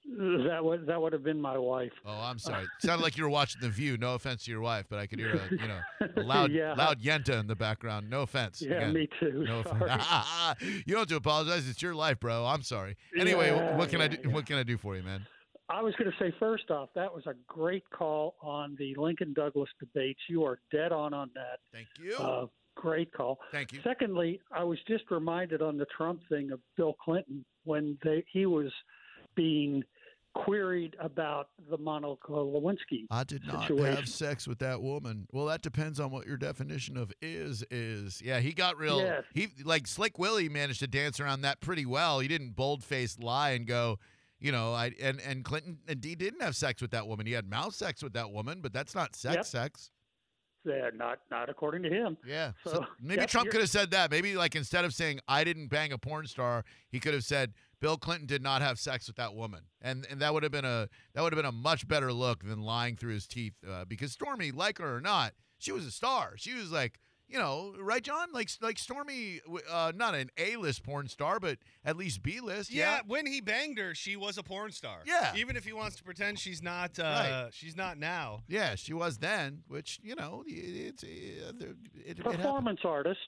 Speaker 16: That would that would have been my wife.
Speaker 2: Oh, I'm sorry. It sounded like you were watching The View. No offense to your wife, but I could hear a you know a loud
Speaker 16: Yeah.
Speaker 2: loud yenta in the background. No offense.
Speaker 16: Yeah,
Speaker 2: Again,
Speaker 16: me too.
Speaker 2: No
Speaker 16: Sorry.
Speaker 2: offense. You don't have to apologize. It's your life, bro. I'm sorry. Anyway,
Speaker 16: Yeah,
Speaker 2: what can I
Speaker 16: yeah,
Speaker 2: do? What can I do for you, man?
Speaker 16: I was going to say, first off, that was a great call on the Lincoln Douglas debates. You are dead on on that.
Speaker 2: Thank you.
Speaker 16: Uh, great call.
Speaker 2: Thank you.
Speaker 16: Secondly, I was just reminded on the Trump thing of Bill Clinton when they, he was being queried about the Monica Lewinsky
Speaker 2: I did not
Speaker 16: situation.
Speaker 2: have sex with that woman. Well, that depends on what your definition of is is. Yeah, he got real.
Speaker 16: Yes.
Speaker 2: He like Slick Willie managed to dance around that pretty well. He didn't bold-faced lie and go, you know, I and and Clinton and he didn't have sex with that woman. He had mouth sex with that woman, but that's not sex
Speaker 16: Yep.
Speaker 2: sex.
Speaker 16: Yeah, not not according to him.
Speaker 2: Yeah.
Speaker 16: So,
Speaker 2: So maybe
Speaker 16: yep,
Speaker 2: Trump
Speaker 16: you're-
Speaker 2: could have said that. Maybe like instead of saying I didn't bang a porn star, he could have said Bill Clinton did not have sex with that woman, and and that would have been a that would have been a much better look than lying through his teeth. Uh, because Stormy, like her or not, she was a star. She was like, you know, right, John? Like like Stormy, uh, not an A-list porn star, but at least B-list.
Speaker 3: Yeah,
Speaker 2: Yeah.
Speaker 3: when he banged her, she was a porn star.
Speaker 2: Yeah.
Speaker 3: Even if he wants to pretend she's not, uh,
Speaker 2: Right.
Speaker 3: she's not now.
Speaker 2: Yeah, she was then, which you know, it's uh, it, it, it
Speaker 16: Performance artist.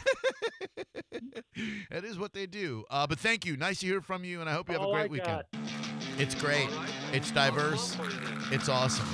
Speaker 2: That is what they do. Uh, but thank you. Nice to hear from you, and I hope you have
Speaker 16: All
Speaker 2: a great
Speaker 16: I
Speaker 2: weekend.
Speaker 16: got.
Speaker 2: It's great. It's diverse. It's awesome.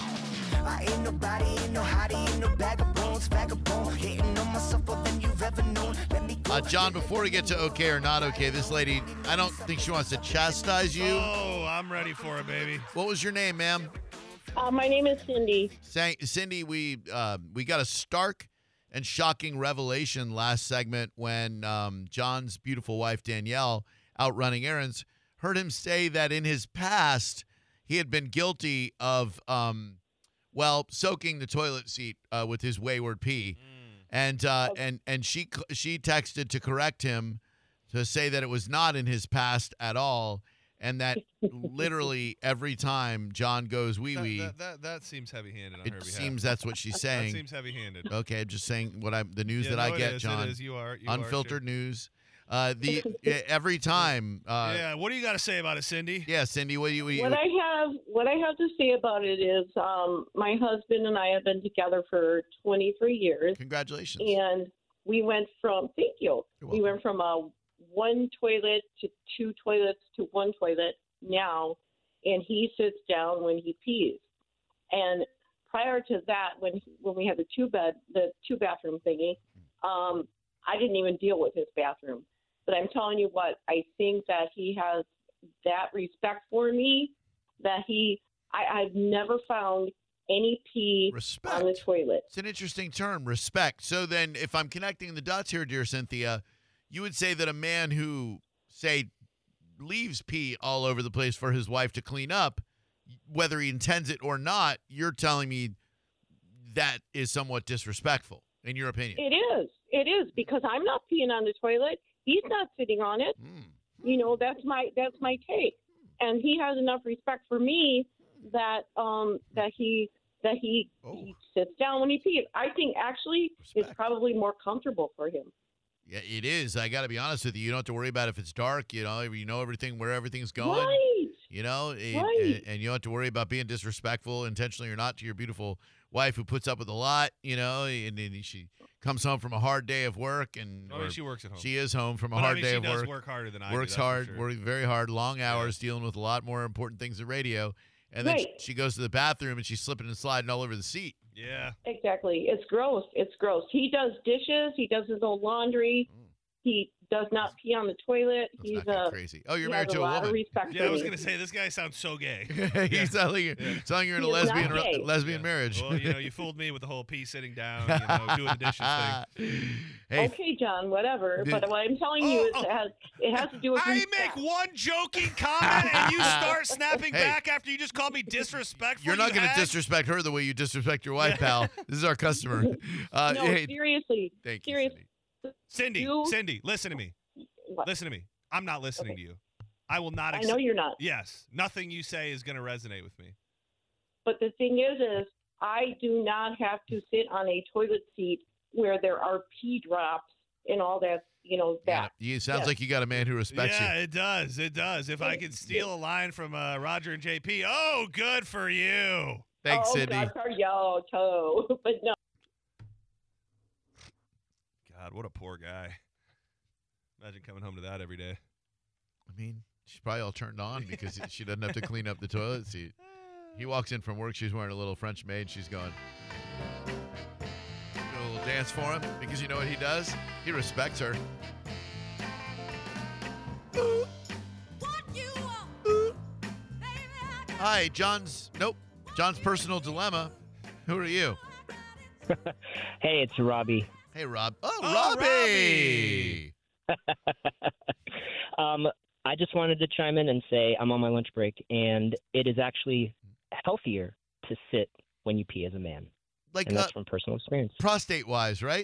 Speaker 17: I ain't nobody, ain't no hottie, ain't no bag of bones, bag of bones, hating on myself more than you've ever known. Let me go.
Speaker 2: Uh, John, before we get to okay or not okay, this lady, I don't think she wants to chastise you.
Speaker 3: Oh, I'm ready for it, baby.
Speaker 2: What was your name, ma'am?
Speaker 18: Uh, my name is Cindy.
Speaker 2: Say, Cindy, we uh, we got a stark and shocking revelation last segment when um, John's beautiful wife, Danielle, out running errands, heard him say that in his past he had been guilty of, um, well, soaking the toilet seat uh, with his wayward pee. And uh, and and she she texted to correct him to say that it was not in his past at all, and that literally every time John goes wee
Speaker 3: That,
Speaker 2: wee,
Speaker 3: that, that, that seems heavy-handed on her
Speaker 2: it
Speaker 3: behalf.
Speaker 2: seems that's what she's saying.
Speaker 3: That seems heavy-handed.
Speaker 2: Okay, just saying what I the news
Speaker 3: Yeah,
Speaker 2: that I
Speaker 3: no, it
Speaker 2: get,
Speaker 3: is, it
Speaker 2: John.
Speaker 3: is. You are- you are,
Speaker 2: unfiltered news. Uh, the every time. Uh,
Speaker 3: yeah, what do you got to say about it, Cindy?
Speaker 2: Yeah, Cindy, what do you? What do you
Speaker 18: What I have, what I have to say about it is, um, my husband and I have been together for twenty-three years.
Speaker 2: Congratulations.
Speaker 18: And we went from, thank you. We went from a one toilet to two toilets to one toilet now, and he sits down when he pees. And prior to that, when when we had the two bed, the two bathroom thingy, um, I didn't even deal with his bathroom. But I'm telling you what, I think that he has that respect for me that he, I, I've never found any pee on the toilet.
Speaker 2: It's an interesting term, respect. So then, if I'm connecting the dots here, dear Cynthia, you would say that a man who, say, leaves pee all over the place for his wife to clean up, whether he intends it or not, you're telling me that is somewhat disrespectful, in your opinion.
Speaker 18: It is. It is because I'm not peeing on the toilet. He's not sitting on it.
Speaker 2: Mm.
Speaker 18: You know, that's my that's my take. And he has enough respect for me that um that he that he,
Speaker 2: Oh.
Speaker 18: he sits down when he pees. I think actually it's probably more comfortable for him.
Speaker 2: Yeah, it is. I got to be honest with you. You don't have to worry about if it's dark. You know, you know everything, where everything's going.
Speaker 18: Right.
Speaker 2: You know, and,
Speaker 18: Right.
Speaker 2: and, and you don't have to worry about being disrespectful, intentionally or not, to your beautiful wife who puts up with a lot. You know, and, and she comes home from a hard day of work, and
Speaker 3: Oh,
Speaker 2: or
Speaker 3: she works at home.
Speaker 2: She is home from a
Speaker 3: But, I
Speaker 2: hard
Speaker 3: mean,
Speaker 2: day
Speaker 3: she
Speaker 2: of
Speaker 3: does
Speaker 2: work.
Speaker 3: work harder than I do,
Speaker 2: Works
Speaker 3: that's for
Speaker 2: hard,
Speaker 3: sure.
Speaker 2: works very hard, long hours, dealing with a lot more important things than radio. And then
Speaker 18: Right.
Speaker 2: she, she goes to the bathroom and she's slipping and sliding all over the seat.
Speaker 3: Yeah.
Speaker 18: Exactly. It's gross. It's gross. He does dishes. He does his own laundry. He does not pee on the toilet. He's a
Speaker 2: crazy. Oh, you're
Speaker 18: he
Speaker 2: married
Speaker 18: has
Speaker 2: to
Speaker 18: a
Speaker 2: a
Speaker 18: lot
Speaker 2: woman.
Speaker 18: Of respect
Speaker 3: Yeah,
Speaker 18: for
Speaker 3: I was
Speaker 18: me.
Speaker 3: going to say, this guy sounds so gay.
Speaker 2: He's telling you, telling you you're in a
Speaker 18: He is not
Speaker 2: lesbian
Speaker 18: gay.
Speaker 2: lesbian marriage.
Speaker 3: Well, you know, you fooled me with the whole pee sitting down, you know, doing the dishes thing.
Speaker 2: Hey,
Speaker 18: Okay, John, whatever.
Speaker 2: Did-
Speaker 18: But what I'm telling you is it has it has to do with
Speaker 3: I
Speaker 18: respect.
Speaker 3: make one joking comment and you start snapping
Speaker 2: Hey.
Speaker 3: back after you just called me disrespectful.
Speaker 2: You're not
Speaker 3: you
Speaker 2: going to
Speaker 3: hag?
Speaker 2: disrespect her the way you disrespect your wife, pal. This is our customer. Uh,
Speaker 18: no,
Speaker 2: hey,
Speaker 18: seriously.
Speaker 2: thank you,
Speaker 18: seriously.
Speaker 3: Cindy,
Speaker 18: You-
Speaker 3: Cindy, listen to me.
Speaker 18: What?
Speaker 3: Listen to me. I'm not listening to you. I will not.
Speaker 18: I
Speaker 3: Accept-
Speaker 18: know you're not.
Speaker 3: Yes, nothing you say is going to resonate with me.
Speaker 18: But the thing is, is I do not have to sit on a toilet seat where there are pee drops and all that you know, that.
Speaker 2: You sounds
Speaker 18: Yes.
Speaker 2: like you got a man who respects
Speaker 3: yeah,
Speaker 2: you.
Speaker 3: it does. It does. If I could steal a line from uh, Roger and J P, oh, good for you.
Speaker 2: Thanks,
Speaker 18: oh,
Speaker 2: Sydney.
Speaker 18: God, sorry, yo, toe. But no.
Speaker 3: God, what a poor guy. Imagine coming home to that every day.
Speaker 2: I mean, she's probably all turned on because she doesn't have to clean up the toilet seat. He walks in from work. She's wearing a little French maid. She's going, do a little dance for him because you know what he does? He respects her. Hi, John's. Nope. John's personal dilemma. Who are you?
Speaker 19: Hey, it's Robbie.
Speaker 2: Hey, Rob. Oh,
Speaker 3: Oh,
Speaker 2: Robbie.
Speaker 19: um, I just wanted to chime in and say I'm on my lunch break, and it is actually healthier to sit when you pee as a man.
Speaker 2: Like
Speaker 19: and that's
Speaker 2: uh,
Speaker 19: from personal experience.
Speaker 2: prostate-wise, right?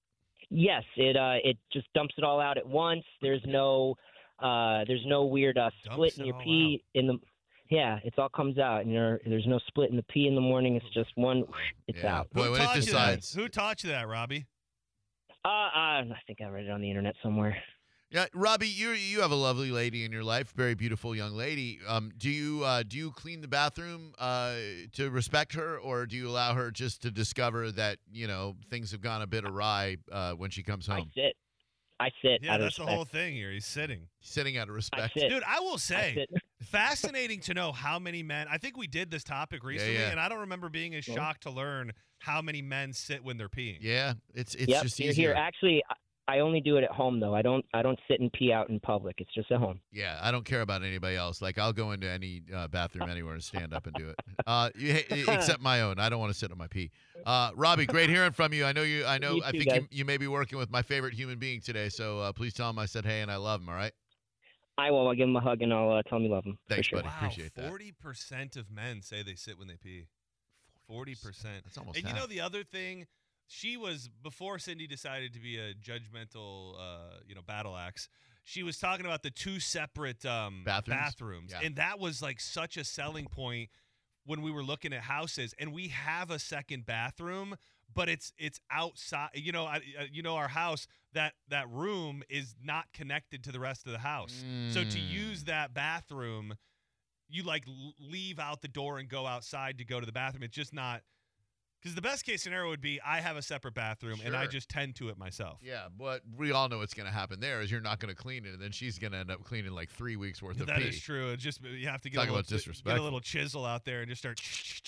Speaker 19: Yes, it uh, it just dumps it all out at once. There's no uh, there's no weird uh, split in
Speaker 3: it
Speaker 19: your
Speaker 3: all
Speaker 19: pee in the. Yeah, it all comes out, and there, there's no split in the pee in the morning. It's just one. It's
Speaker 2: Yeah.
Speaker 19: out.
Speaker 2: Boy,
Speaker 3: Who
Speaker 2: when it
Speaker 3: taught you
Speaker 2: decides.
Speaker 3: that? Who taught you that, Robbie?
Speaker 19: Uh, uh, I think I read it on the internet somewhere.
Speaker 2: Yeah, Robbie, you you have a lovely lady in your life, very beautiful young lady. Um, do you uh, do you clean the bathroom uh, to respect her, or do you allow her just to discover that you know things have gone a bit awry uh, when she comes
Speaker 19: I
Speaker 2: home?
Speaker 19: sit. I sit.
Speaker 3: Yeah,
Speaker 19: out of
Speaker 3: that's the
Speaker 19: respect.
Speaker 3: whole thing here. He's sitting.
Speaker 2: Sitting out of respect.
Speaker 19: sit.
Speaker 3: Dude, I will
Speaker 19: I
Speaker 3: say,
Speaker 19: sit.
Speaker 3: fascinating to know how many men. I think we did this topic recently,
Speaker 2: yeah.
Speaker 3: and I don't remember being as
Speaker 19: Yeah.
Speaker 3: shocked to learn how many men sit when they're peeing.
Speaker 2: Yeah, it's it's
Speaker 19: Yep,
Speaker 2: just
Speaker 19: you're
Speaker 2: easier.
Speaker 19: here. Actually, I- I only do it at home though. I don't. I don't sit and pee out in public. It's just at home.
Speaker 2: Yeah, I don't care about anybody else. Like I'll go into any uh, bathroom anywhere and stand up and do it. Uh, you, except my own. I don't want to sit on my pee. Uh, Robbie, great hearing from you. I know you. I know.
Speaker 19: You
Speaker 2: I
Speaker 19: too,
Speaker 2: think you,
Speaker 19: guys.
Speaker 2: you may be working with my favorite human being today. So uh, please tell him I said hey and I love him. All right.
Speaker 19: I will. I'll give him a hug and I'll uh, tell him you love him.
Speaker 2: Thanks,
Speaker 19: for sure.
Speaker 2: buddy.
Speaker 3: Wow,
Speaker 2: Appreciate that.
Speaker 3: forty percent of men say they sit when they pee. Forty percent.
Speaker 2: That's almost
Speaker 3: And you
Speaker 2: half.
Speaker 3: know the other thing, she was before Cindy decided to be a judgmental, uh, you know, battle axe. She was talking about the two separate um,
Speaker 2: Bathrooms?
Speaker 3: bathrooms,
Speaker 2: Yeah.
Speaker 3: and that was like such a selling point when we were looking at houses. And we have a second bathroom, but it's it's outside. You know, I, uh, you know, our house that that room is not connected to the rest of the house. So to
Speaker 2: Mm.
Speaker 3: use that bathroom, you like l- leave out the door and go outside to go to the bathroom. It's just not. Because the best case scenario would be I have a separate bathroom and I
Speaker 2: Sure.
Speaker 3: just tend to it myself.
Speaker 2: Yeah, but we all know what's going to happen there is you're not going to clean it, and then she's going to end up cleaning like three weeks worth of
Speaker 3: That
Speaker 2: pee.
Speaker 3: is true. It's just you have to get
Speaker 2: Talk
Speaker 3: a,
Speaker 2: about
Speaker 3: little, get a
Speaker 2: disrespectful.
Speaker 3: little chisel out there and just start.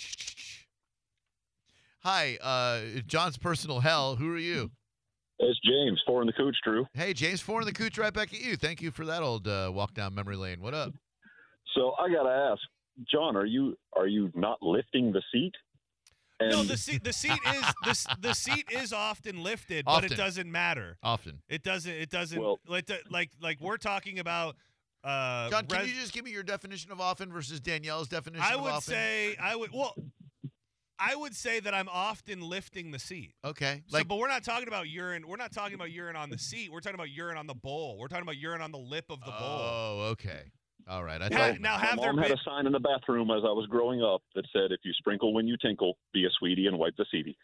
Speaker 2: Hi, uh, John's personal hell. Who are you?
Speaker 20: It's James, four in the cooch, Drew.
Speaker 2: Hey, James, four in the cooch, right back at you. Thank you for that old uh, walk down memory lane. What up?
Speaker 20: So I gotta ask, John, are you are you not lifting the seat? And
Speaker 3: No, the seat the seat is the, s- the seat is often lifted, but
Speaker 2: Often.
Speaker 3: it doesn't matter.
Speaker 2: Often.
Speaker 3: It doesn't. It doesn't.
Speaker 20: Well-
Speaker 3: like the- like like we're talking about. Uh,
Speaker 2: John, can
Speaker 3: res-
Speaker 2: you just give me your definition of often versus Danielle's definition
Speaker 3: I
Speaker 2: of
Speaker 3: would
Speaker 2: often?
Speaker 3: say I would well. I would say that I'm often lifting the seat.
Speaker 2: Okay.
Speaker 3: So,
Speaker 2: Like,
Speaker 3: but we're not talking about urine. We're not talking about urine on the seat. We're talking about urine on the bowl. We're talking about urine on the lip of the bowl.
Speaker 2: oh, okay. All right. I
Speaker 3: Now-
Speaker 2: thought
Speaker 3: now
Speaker 20: my
Speaker 3: have there
Speaker 20: mom had
Speaker 3: been-
Speaker 20: a sign in the bathroom as I was growing up that said, "If you sprinkle when you tinkle, be a sweetie and wipe the seatie."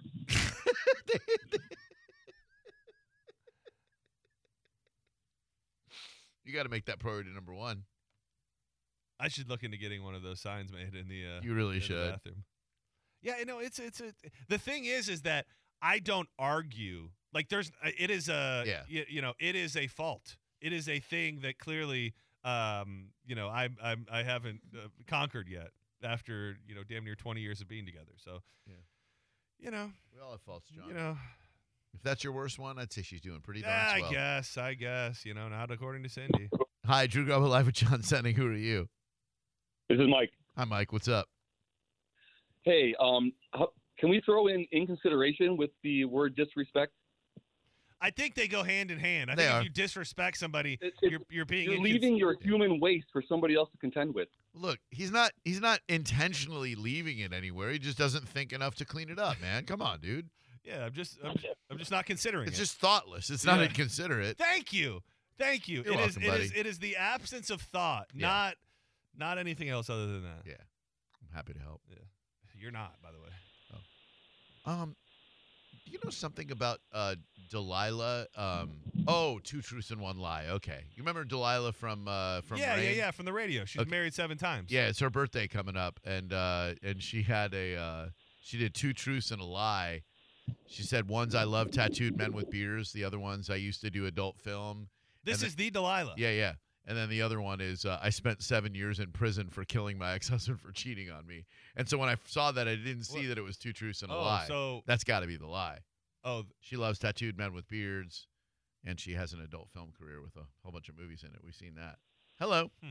Speaker 2: you got to make that priority number one.
Speaker 3: I should look into getting one of those signs made in the. Uh,
Speaker 2: You really
Speaker 3: in the
Speaker 2: should.
Speaker 3: bathroom. Yeah, you know, it's it's a. The thing is, is that I don't argue. Like, there's, it is a,
Speaker 2: Yeah.
Speaker 3: you, you know, it is a fault. It is a thing that clearly, um, you know, I I'm I haven't uh, conquered yet after you know damn near twenty years of being together. So,
Speaker 2: Yeah.
Speaker 3: you know,
Speaker 2: We all have faults, John.
Speaker 3: you know,
Speaker 2: If that's your worst one, I'd say she's doing pretty darn
Speaker 3: yeah, I
Speaker 2: well.
Speaker 3: guess, I guess, you know, not according to Cindy.
Speaker 2: Hi, Drew Garbo live with John Senning. Who are you?
Speaker 20: This is Mike.
Speaker 2: Hi, Mike. What's up?
Speaker 21: Hey, um, how, can we throw in inconsideration with the word disrespect?
Speaker 3: I think they go hand in hand. I
Speaker 2: They
Speaker 3: think
Speaker 2: are.
Speaker 3: if you disrespect somebody,
Speaker 21: It- it-
Speaker 3: you're you're being
Speaker 21: You're
Speaker 3: incons-
Speaker 21: leaving your human waste for somebody else to contend with.
Speaker 2: Look, he's not he's not intentionally leaving it anywhere. He just doesn't think enough to clean it up, man. Come on, dude.
Speaker 3: Yeah, I'm just I'm, I'm just not considering
Speaker 2: It's
Speaker 3: it.
Speaker 2: just thoughtless. It's not
Speaker 3: Yeah.
Speaker 2: inconsiderate.
Speaker 3: Thank you. Thank you.
Speaker 2: You're
Speaker 3: It is.
Speaker 2: welcome,
Speaker 3: It is.
Speaker 2: buddy.
Speaker 3: It is the absence of thought,
Speaker 2: Yeah.
Speaker 3: not not anything else other than that.
Speaker 2: Yeah. I'm happy to help.
Speaker 3: Yeah. You're not, by the way.
Speaker 2: Um, Do you know something about uh, Delilah? Um, oh, Two Truths and One Lie. Okay. You remember Delilah from uh, from
Speaker 3: yeah,
Speaker 2: Rain?
Speaker 3: yeah, yeah, from the radio. She's
Speaker 2: Okay.
Speaker 3: married seven times.
Speaker 2: Yeah, it's her birthday coming up, and uh, and she had a uh, she did Two Truths and a Lie. She said one's I love tattooed men with beards. The other one's I used to do adult film.
Speaker 3: This
Speaker 2: And
Speaker 3: is the Delilah.
Speaker 2: Yeah, yeah. And then the other one is uh, I spent seven years in prison for killing my ex-husband for cheating on me. And so when I saw that, I didn't see
Speaker 3: What?
Speaker 2: that it was Two Truths and a
Speaker 3: Oh,
Speaker 2: Lie.
Speaker 3: so-
Speaker 2: That's got to be the lie.
Speaker 3: Oh,
Speaker 2: She loves tattooed men with beards, and she has an adult film career with a whole bunch of movies in it. We've seen that. Hello.
Speaker 3: Hmm.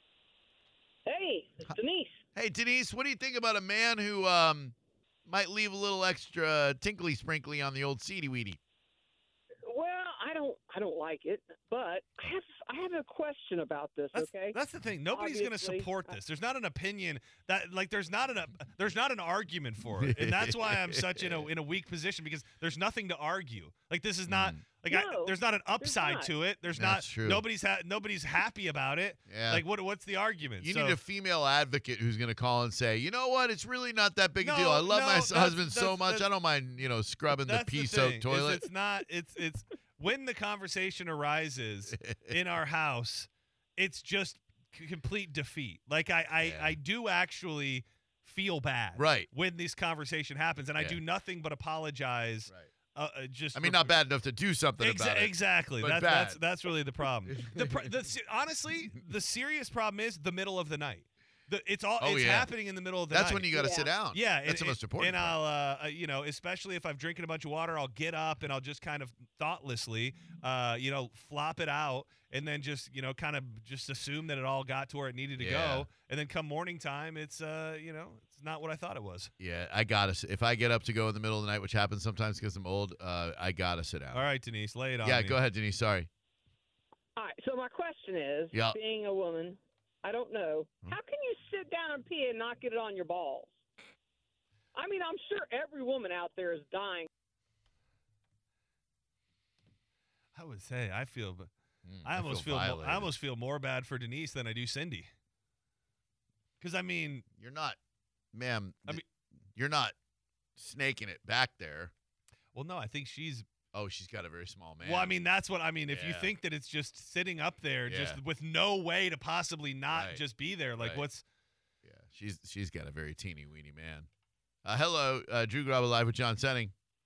Speaker 1: Hey, it's Denise.
Speaker 2: Hey, Denise, what do you think about a man who um, might leave a little extra tinkly sprinkly on the old seedy weedy?
Speaker 1: Well, I don't, I don't like it, but I have, I have a question about this.
Speaker 3: That's,
Speaker 1: okay,
Speaker 3: that's the thing. Nobody's going to
Speaker 1: Obviously,
Speaker 3: support this. There's not an opinion that like there's not an there's not an argument for it, and that's why I'm such in a in a weak position because there's nothing to argue. Like this is not like I,
Speaker 1: No,
Speaker 3: there's not an upside
Speaker 1: not.
Speaker 3: to it. There's
Speaker 2: That's
Speaker 3: not
Speaker 2: true.
Speaker 3: nobody's ha- nobody's happy about it.
Speaker 2: Yeah.
Speaker 3: Like what what's the argument?
Speaker 2: You
Speaker 3: So-
Speaker 2: need a female advocate who's going to call and say, you know what, it's really not that big a
Speaker 3: No,
Speaker 2: deal. I love
Speaker 3: no,
Speaker 2: my
Speaker 3: that's-
Speaker 2: husband so
Speaker 3: that's-
Speaker 2: much.
Speaker 3: that's-
Speaker 2: I don't mind, you know, scrubbing the
Speaker 3: That's
Speaker 2: pea
Speaker 3: thing,
Speaker 2: soaked
Speaker 3: is
Speaker 2: toilet.
Speaker 3: It's not. It's it's when the conversation arises in our house, it's just c- complete defeat. Like I I,
Speaker 2: Yeah.
Speaker 3: I do actually feel bad
Speaker 2: Right.
Speaker 3: when this conversation happens, and I
Speaker 2: Yeah.
Speaker 3: do nothing but apologize.
Speaker 2: Right.
Speaker 3: Uh, uh, just
Speaker 2: I mean,
Speaker 3: for-
Speaker 2: not bad enough to do something
Speaker 3: Exa-
Speaker 2: about it.
Speaker 3: Exactly.
Speaker 2: but
Speaker 3: That's,
Speaker 2: bad.
Speaker 3: that's that's really the problem. the, pr- the se- honestly, the serious problem is the middle of the night. The, it's all
Speaker 2: Oh,
Speaker 3: it's
Speaker 2: yeah.
Speaker 3: happening in the middle of the
Speaker 2: That's
Speaker 3: night.
Speaker 2: when you got to sit down.
Speaker 3: Yeah,
Speaker 2: That's
Speaker 3: and,
Speaker 2: the most important
Speaker 3: And
Speaker 2: part.
Speaker 3: I'll, uh, uh, you know, especially if I'm drinking a bunch of water, I'll get up and I'll just kind of thoughtlessly, uh, you know, flop it out, and then just, you know, kind of just assume that it all got to where it needed to
Speaker 2: Yeah.
Speaker 3: go, and then come morning time, it's, uh, you know, it's not what I thought it was.
Speaker 2: Yeah, I got to. If I get up to go in the middle of the night, which happens sometimes because I'm old, uh, I got to sit down.
Speaker 3: All right, Denise, lay it on
Speaker 2: Yeah,
Speaker 3: me.
Speaker 2: go ahead, Denise. Sorry.
Speaker 1: All right. So my question is,
Speaker 2: Yeah.
Speaker 1: being a woman, I don't know,
Speaker 2: Hmm?
Speaker 1: how can you sit down and pee and not get it on your balls? I mean, I'm sure every woman out there is dying.
Speaker 3: I would say I feel, but
Speaker 2: Mm,
Speaker 3: I almost feel, mo-
Speaker 2: violated.
Speaker 3: I almost feel more bad for Denise than I do Cindy. Because I mean,
Speaker 2: You're not, ma'am.
Speaker 3: I
Speaker 2: th- you're not snaking it back there.
Speaker 3: well, no, I think she's.
Speaker 2: Oh, she's got a very small man.
Speaker 3: Well, I mean, that's what I mean. If you
Speaker 2: Yeah.
Speaker 3: think that it's just sitting up there, just
Speaker 2: Yeah.
Speaker 3: with no way to possibly not
Speaker 2: Right.
Speaker 3: just be there, like
Speaker 2: Right.
Speaker 3: what's?
Speaker 2: Yeah, she's she's got a very teeny weeny man. Uh, hello, uh, Drew Grabo live with John Senning.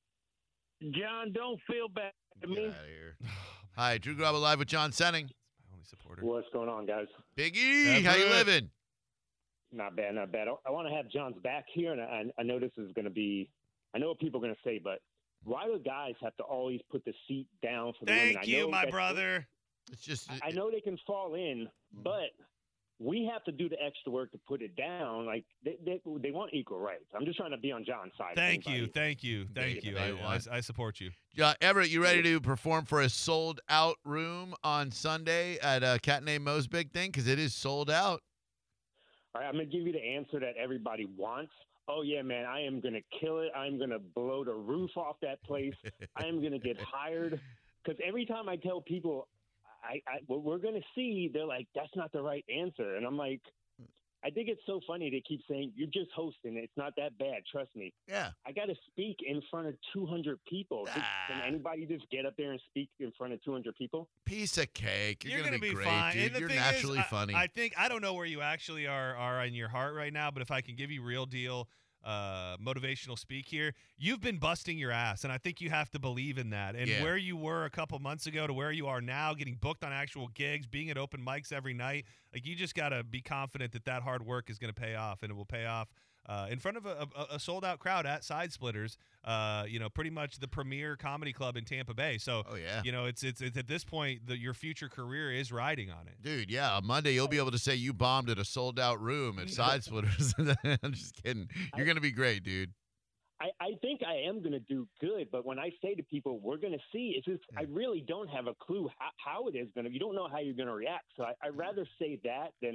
Speaker 22: John, don't feel bad to
Speaker 2: Get
Speaker 22: me.
Speaker 2: out of here. Hi, Drew Grabo live with John Senning.
Speaker 3: My only supporter.
Speaker 22: What's going on, guys?
Speaker 2: Big E,
Speaker 3: That's
Speaker 2: how you
Speaker 3: right.
Speaker 2: living?
Speaker 22: Not bad, not bad. I, I want to have John's back here, and I, I know this is going to be. I know what people are going to say, but why do guys have to always put the seat down for the women?
Speaker 3: Thank
Speaker 22: I
Speaker 3: you,
Speaker 22: know
Speaker 3: my
Speaker 22: that-
Speaker 3: brother.
Speaker 2: It's just.
Speaker 22: I, I know they can fall in, but we have to do the extra work to put it down. Like they, they, they want equal rights. I'm just trying to be on John's side. of
Speaker 3: Thank
Speaker 22: things,
Speaker 3: you,
Speaker 22: buddy.
Speaker 3: thank you, thank
Speaker 2: They-
Speaker 3: you.
Speaker 2: they
Speaker 3: I, I,
Speaker 2: want-
Speaker 3: I support you.
Speaker 2: Uh, Everett, you ready to perform for a sold out room on Sunday at uh, Cat Named Mo's big thing? Because it is sold out.
Speaker 22: All right, I'm going to give you the answer that everybody wants. Oh, yeah, man, I am going to kill it. I'm going to blow the roof off that place. I am going to get hired. Because every time I tell people I, I what we're going to see, they're like, that's not the right answer. And I'm like, I think it's so funny they keep saying, you're just hosting. It's not that bad. Trust me.
Speaker 2: Yeah.
Speaker 22: I got to speak in front of two hundred people. Can- Can anybody just get up there and speak in front of two hundred people?
Speaker 2: Piece of cake. You're,
Speaker 3: You're
Speaker 2: gonna,
Speaker 3: gonna
Speaker 2: be,
Speaker 3: be
Speaker 2: great,
Speaker 3: fine.
Speaker 2: dude.
Speaker 3: And the
Speaker 2: You're
Speaker 3: thing
Speaker 2: naturally
Speaker 3: is, I-
Speaker 2: funny.
Speaker 3: I think I don't know where you actually are are in your heart right now, but if I can give you real deal uh, motivational speak here, you've been busting your ass, and I think you have to believe in that. And
Speaker 2: Yeah.
Speaker 3: where you were a couple months ago to where you are now, getting booked on actual gigs, being at open mics every night, like you just got to be confident that that hard work is going to pay off, and it will pay off uh, in front of a, a, a sold out crowd at Side Splitters. Uh, you know, pretty much the premier comedy club in Tampa Bay. So,
Speaker 2: Oh, yeah.
Speaker 3: you know, it's it's, it's at this point that your future career is riding on it.
Speaker 2: Dude, yeah, on Monday you'll be able to say you bombed at a sold out room at Side Splitters. I'm just kidding. You're going to be great, dude.
Speaker 22: I, I think I am going to do good, but when I say to people, we're going to see, it's just, I really don't have a clue how, how it is going to. You don't know how you're going to react. So I, I'd rather say that than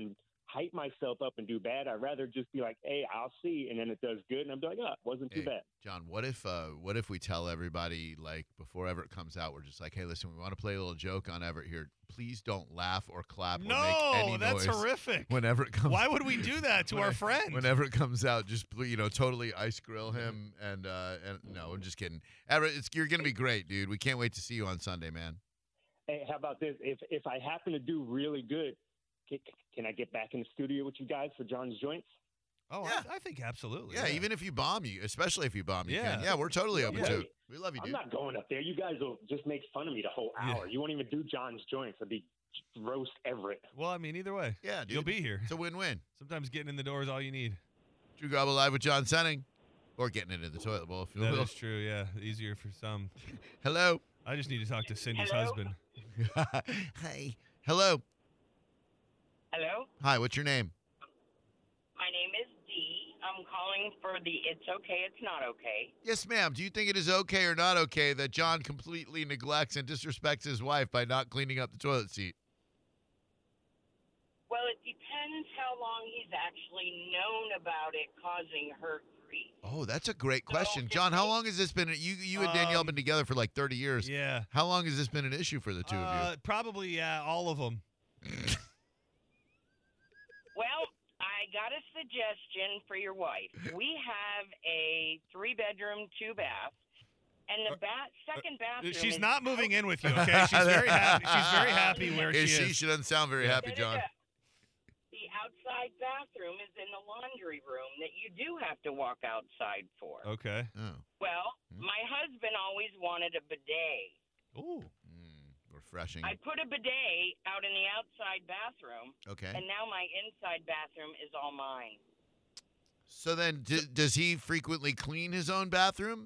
Speaker 22: hype myself up and do bad. I'd rather just be like, hey, I'll see, and then it does good, and I'm like, oh, it wasn't too
Speaker 2: Hey,
Speaker 22: bad.
Speaker 2: John, what if uh, what if we tell everybody, like, before Everett comes out, we're just like, hey, listen, we want to play a little joke on Everett here. Please don't laugh or clap or make any
Speaker 3: No, that's
Speaker 2: noise
Speaker 3: horrific.
Speaker 2: whenever it comes.
Speaker 3: Why would we do that to
Speaker 2: when
Speaker 3: our
Speaker 2: it-
Speaker 3: friend?
Speaker 2: Whenever it comes out, just you know, totally ice grill him and uh, and no, I'm just kidding. Everett, it's, you're gonna be great, dude. We can't wait to see you on Sunday, man.
Speaker 22: Hey, how about this? If if I happen to do really good, can, can I get back in the studio with you guys for John's Joints?
Speaker 3: Oh,
Speaker 2: Yeah.
Speaker 3: I, I think absolutely.
Speaker 2: Yeah, even if you bomb you, especially if you bomb you
Speaker 3: Yeah.
Speaker 2: can. Yeah, we're totally open
Speaker 22: Yeah.
Speaker 2: to it. We love you,
Speaker 22: I'm
Speaker 2: dude.
Speaker 22: not going up there. You guys will just make fun of me the whole hour. You won't even do John's Joints. It'll be roast Everett.
Speaker 3: Well, I mean, either way.
Speaker 2: Yeah, dude.
Speaker 3: You'll be here.
Speaker 2: It's a win-win.
Speaker 3: Sometimes getting in the door is all you need.
Speaker 2: Drew Garbo live with John Senning, or getting into the toilet bowl, if you
Speaker 3: That
Speaker 2: will.
Speaker 3: is true, yeah. Easier for some.
Speaker 2: Hello.
Speaker 3: I just need to talk to Cindy's
Speaker 4: Hello?
Speaker 3: husband.
Speaker 2: Hey. Hello.
Speaker 4: Hello,
Speaker 2: Hi. What's your name?
Speaker 4: my name is Dee. I'm calling for the It's Okay, It's Not Okay.
Speaker 2: Yes, ma'am. Do you think it is okay or not okay that John completely neglects and disrespects his wife by not cleaning up the toilet seat?
Speaker 4: Well, it depends how long he's actually known about it causing her grief.
Speaker 2: Oh, that's a great question, John. How long has this been? You, you and Danielle have been together for like thirty years.
Speaker 3: Yeah.
Speaker 2: How long has this been an issue for the two of
Speaker 3: Uh,
Speaker 2: you?
Speaker 3: probably, yeah, all of them.
Speaker 4: Well, I got a suggestion for your wife. We have a three-bedroom, two-bath, and the bat second bathroom.
Speaker 3: She's
Speaker 4: is
Speaker 3: not moving in with you, okay? She's very happy. She's very happy where
Speaker 2: Is
Speaker 3: she
Speaker 2: she?
Speaker 3: is.
Speaker 2: She doesn't sound very happy, John.
Speaker 4: The outside bathroom is in the laundry room that you do have to walk outside for.
Speaker 3: Okay.
Speaker 2: Oh.
Speaker 4: Well, my husband always wanted a bidet.
Speaker 3: Ooh.
Speaker 2: Refreshing.
Speaker 4: I put a bidet out in the outside bathroom.
Speaker 2: Okay.
Speaker 4: And now my inside bathroom is all mine.
Speaker 2: So then, d- does he frequently clean his own bathroom?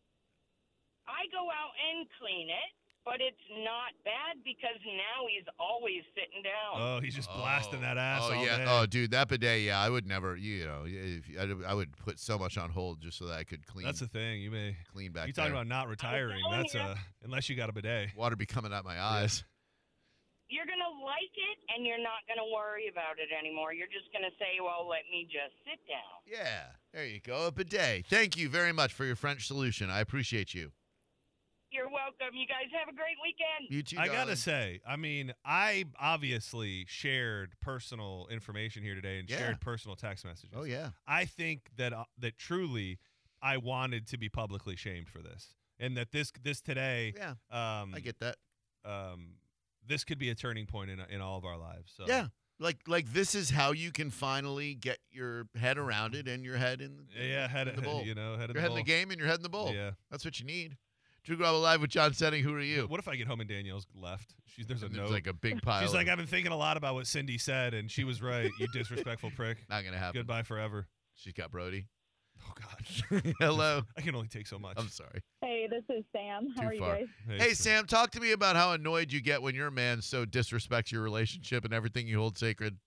Speaker 4: I go out and clean it, but it's not bad because now he's always sitting down.
Speaker 3: Oh, he's just blasting that ass
Speaker 2: Oh
Speaker 3: all
Speaker 2: yeah.
Speaker 3: day.
Speaker 2: Oh, dude, that bidet. Yeah, I would never. You know, if, I'd- I would put so much on hold just so that I could clean.
Speaker 3: That's the thing. You may
Speaker 2: clean back.
Speaker 3: You talking
Speaker 2: there.
Speaker 3: about not retiring?
Speaker 4: telling
Speaker 3: That's
Speaker 4: you.
Speaker 3: uh, unless you got a bidet.
Speaker 2: Water be coming out my eyes.
Speaker 4: You're going to like it, and you're not going to worry about it anymore. You're just going to say, well, let me just sit down.
Speaker 2: Yeah. There you go. A bidet. Thank you very much for your French solution. I appreciate you.
Speaker 4: You're welcome. You guys have a great weekend.
Speaker 2: You too.
Speaker 3: I gotta
Speaker 2: darling.
Speaker 3: say, I mean, I obviously shared personal information here today and
Speaker 2: Yeah.
Speaker 3: shared personal text messages.
Speaker 2: Oh yeah.
Speaker 3: I think that uh, that truly, I wanted to be publicly shamed for this, and that this this today,
Speaker 2: Yeah.
Speaker 3: um,
Speaker 2: I get that.
Speaker 3: Um, this could be a turning point in in all of our lives. So
Speaker 2: Yeah. Like like this is how you can finally get your head around it and your head in,
Speaker 3: yeah, head
Speaker 2: in the bowl.
Speaker 3: you know, head in
Speaker 2: your
Speaker 3: the
Speaker 2: head
Speaker 3: bowl.
Speaker 2: in the game and your head in the bowl.
Speaker 3: Yeah.
Speaker 2: That's what you need. Drew Garbo live with John Senning. Who are you?
Speaker 3: What if I get home and Danielle's left? She's there's a
Speaker 2: And
Speaker 3: note.
Speaker 2: there's like a big pile.
Speaker 3: She's
Speaker 2: of-
Speaker 3: like, I've been thinking a lot about what Cindy said, and she was right. You disrespectful prick.
Speaker 2: Not gonna happen.
Speaker 3: Goodbye forever.
Speaker 2: She's got Brody.
Speaker 3: Oh God.
Speaker 2: Hello.
Speaker 3: I can only take so much.
Speaker 2: I'm sorry.
Speaker 6: Hey, this is Sam. How
Speaker 2: Too
Speaker 6: are you
Speaker 2: far.
Speaker 6: guys?
Speaker 2: Hey, Sam, talk to me about how annoyed you get when your man so disrespects your relationship and everything you hold sacred.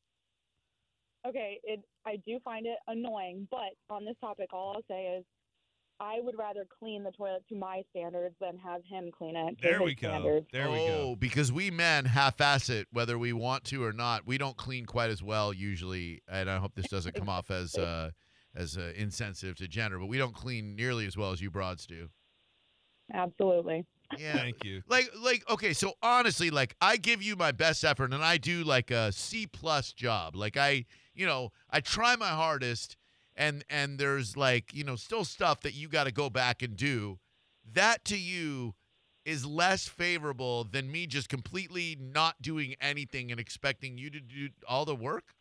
Speaker 6: Okay, it I do find it annoying, but on this topic, all I'll say is I would rather clean the toilet to my standards than have him clean it to
Speaker 2: There
Speaker 6: his
Speaker 2: we go.
Speaker 6: standards.
Speaker 3: There we
Speaker 2: Oh, because we men half-ass it, whether we want to or not. We don't clean quite as well usually, and I hope this doesn't come off as uh, as uh, insensitive to gender, but we don't clean nearly as well as you broads do.
Speaker 6: Absolutely.
Speaker 2: Yeah.
Speaker 3: Thank you.
Speaker 2: Like, like, okay, so honestly, like, I give you my best effort, and I do like a C plus job. Like, I, you know, I try my hardest, and and there's like, you know, still stuff that you got to go back and do. That to you is less favorable than me just completely not doing anything and expecting you to do all the work.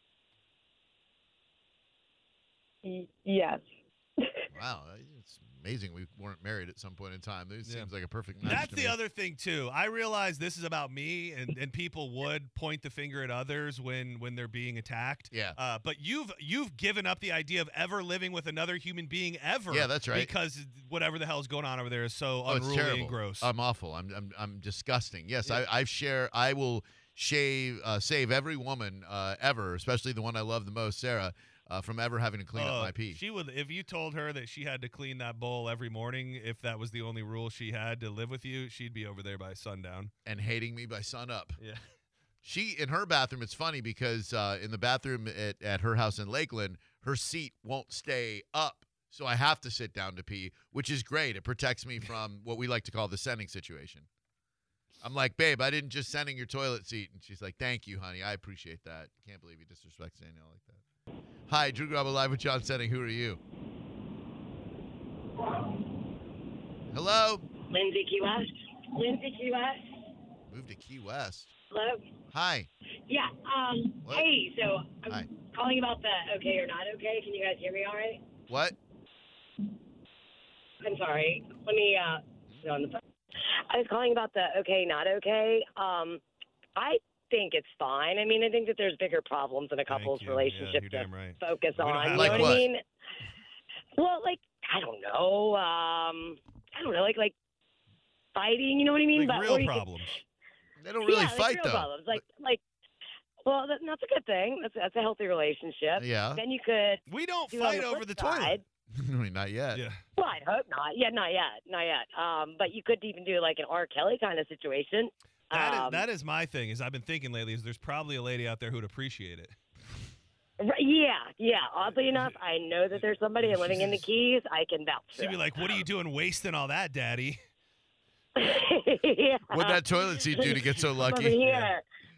Speaker 6: Y- yes.
Speaker 2: Wow, it's amazing we weren't married at some point in time. This
Speaker 3: Yeah.
Speaker 2: seems like a perfect match.
Speaker 3: That's
Speaker 2: to
Speaker 3: the
Speaker 2: me.
Speaker 3: other thing too. I realize this is about me, and, and people would point the finger at others when when they're being attacked.
Speaker 2: Yeah.
Speaker 3: Uh, but you've you've given up the idea of ever living with another human being ever.
Speaker 2: Yeah, that's right.
Speaker 3: Because whatever the hell's going on over there is so
Speaker 2: Oh, it's
Speaker 3: unruly
Speaker 2: terrible.
Speaker 3: and gross.
Speaker 2: I'm awful. I'm I'm I'm disgusting. Yes,
Speaker 3: Yeah.
Speaker 2: I I share. I will shave uh, save every woman uh, ever, especially the one I love the most, Sarah, uh, from ever having to clean
Speaker 3: Uh,
Speaker 2: up my pee.
Speaker 3: She would, if you told her that she had to clean that bowl every morning, if that was the only rule she had to live with you, she'd be over there by sundown.
Speaker 2: And hating me by sun up.
Speaker 3: Yeah.
Speaker 2: She, in her bathroom, it's funny because uh, in the bathroom at, at her house in Lakeland, her seat won't stay up. So I have to sit down to pee, which is great. It protects me from what we like to call the sending situation. I'm like, babe, I didn't just sending your toilet seat. And she's like, thank you, honey. I appreciate that. Can't believe you disrespect Danielle like that. Hi, Drew Garabo live with John Senning. Who are you? Hello?
Speaker 5: Lindsay Key West. Lindsay Key West.
Speaker 2: Move to Key West.
Speaker 5: Hello?
Speaker 2: Hi.
Speaker 5: Yeah, um,
Speaker 2: What?
Speaker 5: hey, so I'm
Speaker 2: Hi.
Speaker 5: calling about the okay or not okay. Can you guys hear me all right?
Speaker 2: What?
Speaker 5: I'm sorry. Let me, uh, sit on the phone. I was calling about the okay, not okay. Um, I think it's fine. I mean, I think that there's bigger problems in a couple's
Speaker 3: you. Yeah,
Speaker 5: relationship
Speaker 3: you're
Speaker 5: to
Speaker 3: damn right.
Speaker 5: focus
Speaker 3: We don't
Speaker 5: on.
Speaker 3: have
Speaker 5: You
Speaker 2: Like
Speaker 5: know what,
Speaker 2: what?
Speaker 5: I mean? Well, like, I don't know. Um, I don't know, like, like fighting, you know what I mean?
Speaker 3: Like
Speaker 5: But-
Speaker 3: real
Speaker 5: or you could-
Speaker 3: problems.
Speaker 2: They don't really
Speaker 5: yeah,
Speaker 2: fight,
Speaker 5: like real
Speaker 2: though.
Speaker 5: Problems. Like, like, well, that, that's a good thing. That's that's a healthy relationship.
Speaker 2: Yeah.
Speaker 5: Then you could.
Speaker 3: We don't
Speaker 5: do it on
Speaker 3: fight
Speaker 5: the
Speaker 3: over
Speaker 5: flip
Speaker 3: the
Speaker 5: side.
Speaker 3: toilet.
Speaker 2: I mean, not yet.
Speaker 3: Yeah.
Speaker 5: Well, I hope not. Yeah, not yet, not yet. Um, but you could even do like an R. Kelly kind of situation.
Speaker 3: That is,
Speaker 5: um,
Speaker 3: that is my thing. Is I've been thinking lately. Is there's probably a lady out there who'd appreciate it.
Speaker 5: Right, yeah, yeah. Oddly enough, I know that there's somebody living in the Keys. I can vouch for
Speaker 3: She'd be
Speaker 5: it.
Speaker 3: like, "What are you doing, wasting all that, Daddy?"
Speaker 5: yeah.
Speaker 2: What'd that toilet seat do to get so
Speaker 5: Come
Speaker 2: lucky?
Speaker 5: over here.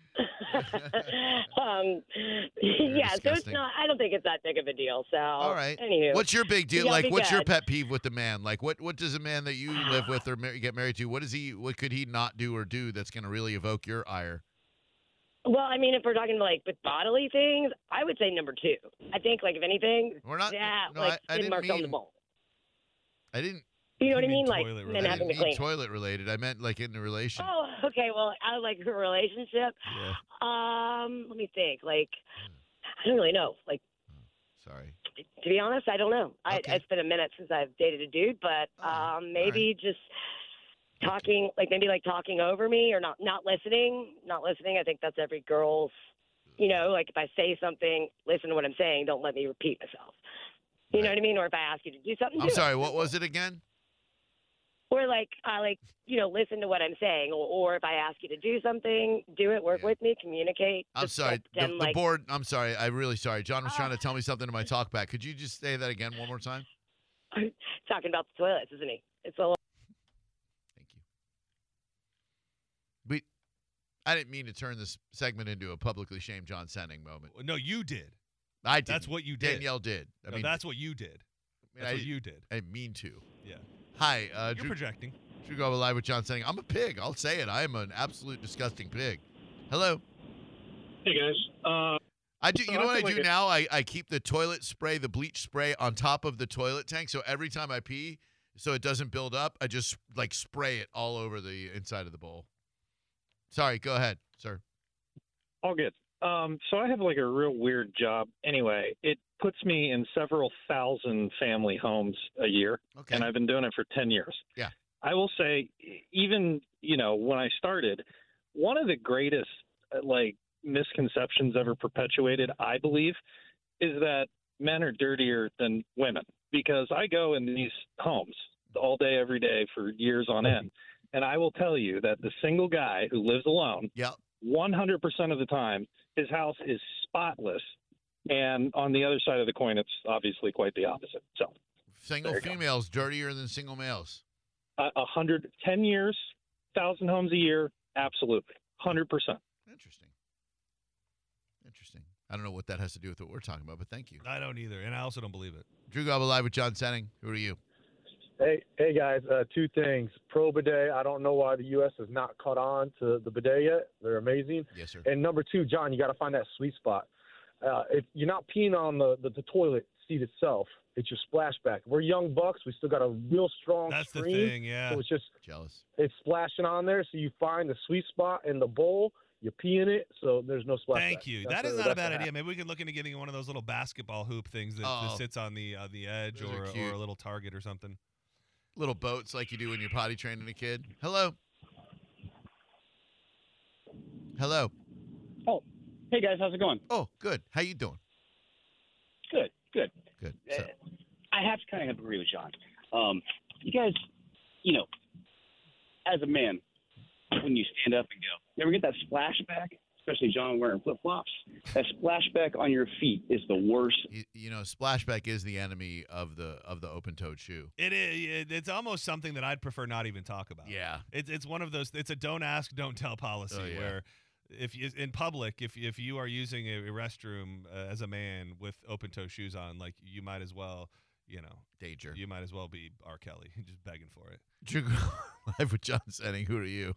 Speaker 5: um, yeah, so it's
Speaker 2: disgusting.
Speaker 5: not. I don't think it's that big of a deal. So,
Speaker 2: All right.
Speaker 5: Anywho,
Speaker 2: What's your big deal?
Speaker 5: Yeah,
Speaker 2: Like,
Speaker 5: be
Speaker 2: what's your
Speaker 5: good.
Speaker 2: pet peeve with the man? Like, what what does a man that you live with or mar- get married to? What does he? What could he not do or do that's going to really evoke your ire?
Speaker 5: Well, I mean, if we're talking like with bodily things, I would say number two. I think, like, if anything,
Speaker 2: We're not.
Speaker 5: yeah,
Speaker 2: no,
Speaker 5: like
Speaker 2: I, I
Speaker 5: skid
Speaker 2: didn't
Speaker 5: marks on the
Speaker 2: mean.
Speaker 5: ball.
Speaker 2: I didn't.
Speaker 5: You know what I
Speaker 3: You mean
Speaker 5: mean? Like
Speaker 3: toilet
Speaker 5: men
Speaker 2: I
Speaker 5: having
Speaker 2: didn't
Speaker 5: to
Speaker 2: mean
Speaker 5: clean.
Speaker 2: toilet related. I meant like in a relation.
Speaker 5: Oh, okay. Well, I like a relationship.
Speaker 2: Yeah.
Speaker 5: Um, let me think. Like, I don't really know. Like,
Speaker 2: Sorry.
Speaker 5: to be honest, I don't know. I,
Speaker 2: Okay.
Speaker 5: it's been a minute since I've dated a dude, but
Speaker 2: Oh,
Speaker 5: um, maybe just talking, like maybe like talking over me or not, not listening, not listening. I think that's every girl's. You know, like if I say something, listen to what I'm saying. Don't let me repeat myself. You know what I mean? Or if I ask you to do something,
Speaker 2: I'm
Speaker 5: do
Speaker 2: sorry.
Speaker 5: it.
Speaker 2: What was it again?
Speaker 5: Or like, I like, you know, listen to what I'm saying. Or, or if I ask you to do something, do it, work
Speaker 2: Yeah.
Speaker 5: with me, communicate.
Speaker 2: I'm
Speaker 5: Just
Speaker 2: sorry.
Speaker 5: let
Speaker 2: The,
Speaker 5: them,
Speaker 2: the
Speaker 5: like,
Speaker 2: board. I'm sorry. I'm really sorry. John was
Speaker 5: Oh.
Speaker 2: trying to tell me something in my talk back. Could you just say that again one more time?
Speaker 5: talking about the toilets, isn't he? It's a little.
Speaker 2: Thank you. But I didn't mean to turn this segment into a publicly shamed John Senning moment.
Speaker 3: No, you did.
Speaker 2: I did.
Speaker 3: That's what you did.
Speaker 2: Danielle did. I
Speaker 3: No,
Speaker 2: mean,
Speaker 3: that's what you did.
Speaker 2: I mean,
Speaker 3: That's
Speaker 2: I,
Speaker 3: what you did.
Speaker 2: I didn't mean to.
Speaker 3: Yeah.
Speaker 2: Hi, uh,
Speaker 3: You're
Speaker 2: Drew,
Speaker 3: projecting.
Speaker 2: Drew Garabo live with John Senning. I'm a pig. I'll say it. I am an absolute disgusting pig. Hello.
Speaker 7: Hey guys. Uh,
Speaker 2: I do.
Speaker 7: so
Speaker 2: You know
Speaker 7: I
Speaker 2: what I
Speaker 7: feel
Speaker 2: do
Speaker 7: like it-
Speaker 2: now? I, I keep the toilet spray, the bleach spray, on top of the toilet tank. So every time I pee, so it doesn't build up, I just like spray it all over the inside of the bowl. Sorry. Go ahead, sir.
Speaker 7: all good. Um, so I have like a real weird job. Anyway, it puts me in several thousand family homes a year,
Speaker 2: Okay.
Speaker 7: and I've been doing it for ten years.
Speaker 2: Yeah.
Speaker 7: I will say, even you know, when I started, one of the greatest uh, like misconceptions ever perpetuated, I believe, is that men are dirtier than women, because I go in these homes all day, every day for years on end, and I will tell you that the single guy who lives alone,
Speaker 2: yeah,
Speaker 7: one hundred percent of the time, his house is spotless. And on the other side of the coin, it's obviously quite the opposite. So,
Speaker 2: Single
Speaker 7: There you go.
Speaker 2: females dirtier than single males.
Speaker 7: a uh, hundred, ten years, thousand homes a year, absolutely, hundred percent.
Speaker 2: Interesting. Interesting. I don't know what that has to do with what we're talking about, but thank you.
Speaker 3: I don't either, and I also don't believe it.
Speaker 2: Drew Garabo live with John Senning. Who are you?
Speaker 23: Hey, hey guys. Uh, two things. Pro bidet. I don't know why the U S has not caught on to the bidet yet. They're amazing.
Speaker 2: Yes, sir.
Speaker 23: And number two, John, you got to find that sweet spot. Uh, if you're not peeing on the, the, the toilet seat itself, it's your splashback. We're young bucks. We still got a real strong
Speaker 3: That's the
Speaker 23: screen.
Speaker 3: thing, yeah.
Speaker 23: So it's just
Speaker 2: jealous.
Speaker 23: It's splashing on there. So you find the sweet spot in the bowl. You pee in it, so there's no splashback.
Speaker 3: Thank you.
Speaker 23: That's
Speaker 3: That is
Speaker 23: a-
Speaker 3: not a
Speaker 23: that's
Speaker 3: bad
Speaker 23: a
Speaker 3: idea.
Speaker 23: hack.
Speaker 3: Maybe we can look into getting one of those little basketball hoop things that, that
Speaker 2: Oh.
Speaker 3: sits on the uh, the edge,
Speaker 2: Those are
Speaker 3: or
Speaker 2: cute.
Speaker 3: or a little target or something.
Speaker 2: Little boats like you do when you're potty training a kid. Hello. Hello.
Speaker 24: Oh, hey guys, how's it going?
Speaker 2: Oh, good. How you doing?
Speaker 24: Good, good.
Speaker 2: Good.
Speaker 24: Uh,
Speaker 2: So,
Speaker 24: I have to kind of agree with John. Um, you guys, you know, as a man, when you stand up and go, you ever get that splashback? especially John wearing flip flops. That splashback on your feet is the worst.
Speaker 2: You, you know, splashback is the enemy of the of the open-toed shoe.
Speaker 3: It is. It, it's almost something that I'd prefer not even talk about.
Speaker 2: Yeah.
Speaker 3: It's it's one of those. It's a don't ask, don't tell policy
Speaker 2: Oh, yeah.
Speaker 3: where if you in public, if if you are using a, a restroom uh, as a man with open-toe shoes on, like you might as well, you know,
Speaker 2: danger.
Speaker 3: You might as well be R. Kelly, just begging for it.
Speaker 2: Drew, live with John Senning. Who are you?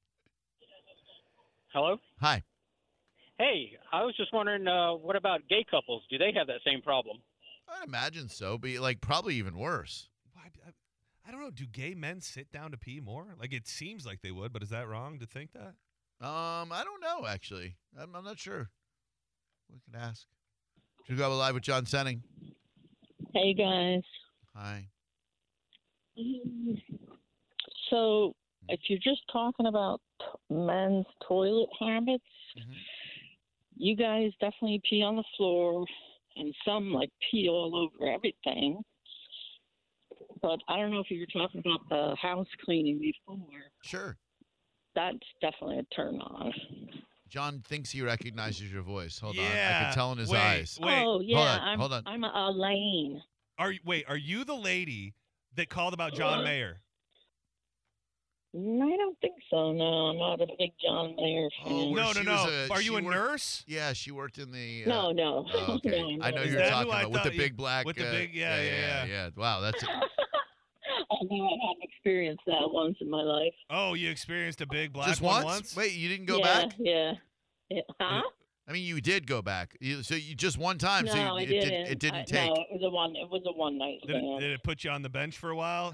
Speaker 11: Hello?
Speaker 2: Hi.
Speaker 11: Hey, I was just wondering, uh, what about gay couples? Do they have that same problem?
Speaker 2: I'd imagine so, but like probably even worse.
Speaker 3: I, I, I don't know. Do gay men sit down to pee more? Like it seems like they would, but is that wrong to think that?
Speaker 2: Um, I don't know actually. I'm, I'm not sure. We could ask. Drew Garabo live with John Senning.
Speaker 8: Hey guys.
Speaker 2: Hi.
Speaker 8: So, if you're just talking about men's toilet habits,
Speaker 2: mm-hmm.
Speaker 8: you guys definitely pee on the floor, and some like pee all over everything. But I don't know if you were talking about the house cleaning before.
Speaker 2: Sure.
Speaker 8: That's definitely a turn on.
Speaker 2: John thinks he recognizes your voice. Hold on. I
Speaker 3: Yeah.
Speaker 2: can tell in his
Speaker 3: Wait,
Speaker 2: eyes.
Speaker 3: wait.
Speaker 8: Oh yeah,
Speaker 2: Hold on.
Speaker 8: I'm
Speaker 2: Hold on.
Speaker 8: I'm Elaine.
Speaker 3: Are you, wait? Are you the lady that called about John Mayer?
Speaker 8: No, I don't think so. No, I'm not a big John Mayer fan.
Speaker 2: Oh, where
Speaker 3: No, no,
Speaker 2: she
Speaker 3: no.
Speaker 2: was
Speaker 3: Are
Speaker 2: she
Speaker 3: you a
Speaker 2: worked-
Speaker 3: nurse?
Speaker 2: Yeah, she worked in the. Uh,
Speaker 8: No, no.
Speaker 2: oh, okay.
Speaker 8: No,
Speaker 2: I know
Speaker 8: no.
Speaker 2: you're
Speaker 3: Is that
Speaker 2: talking
Speaker 3: who I
Speaker 2: about with the
Speaker 3: thought you-
Speaker 2: big black.
Speaker 3: with the
Speaker 2: uh,
Speaker 3: big- yeah, yeah,
Speaker 2: yeah,
Speaker 3: yeah.
Speaker 2: Wow, that's.
Speaker 8: I know I haven't experienced that once in my life.
Speaker 3: Oh, you experienced a big black
Speaker 2: Just
Speaker 3: one
Speaker 2: once?
Speaker 3: once?
Speaker 2: Wait, you didn't go
Speaker 8: yeah,
Speaker 2: back?
Speaker 8: Yeah, yeah. Huh?
Speaker 2: I mean, you did go back. You, so you just one time.
Speaker 8: No,
Speaker 2: so you,
Speaker 8: I
Speaker 2: it,
Speaker 8: didn't.
Speaker 2: Did, it didn't
Speaker 8: I,
Speaker 2: take.
Speaker 8: No, it was a one. It was a one night
Speaker 3: Did
Speaker 8: stand.
Speaker 3: it, did it put you on the bench for a while?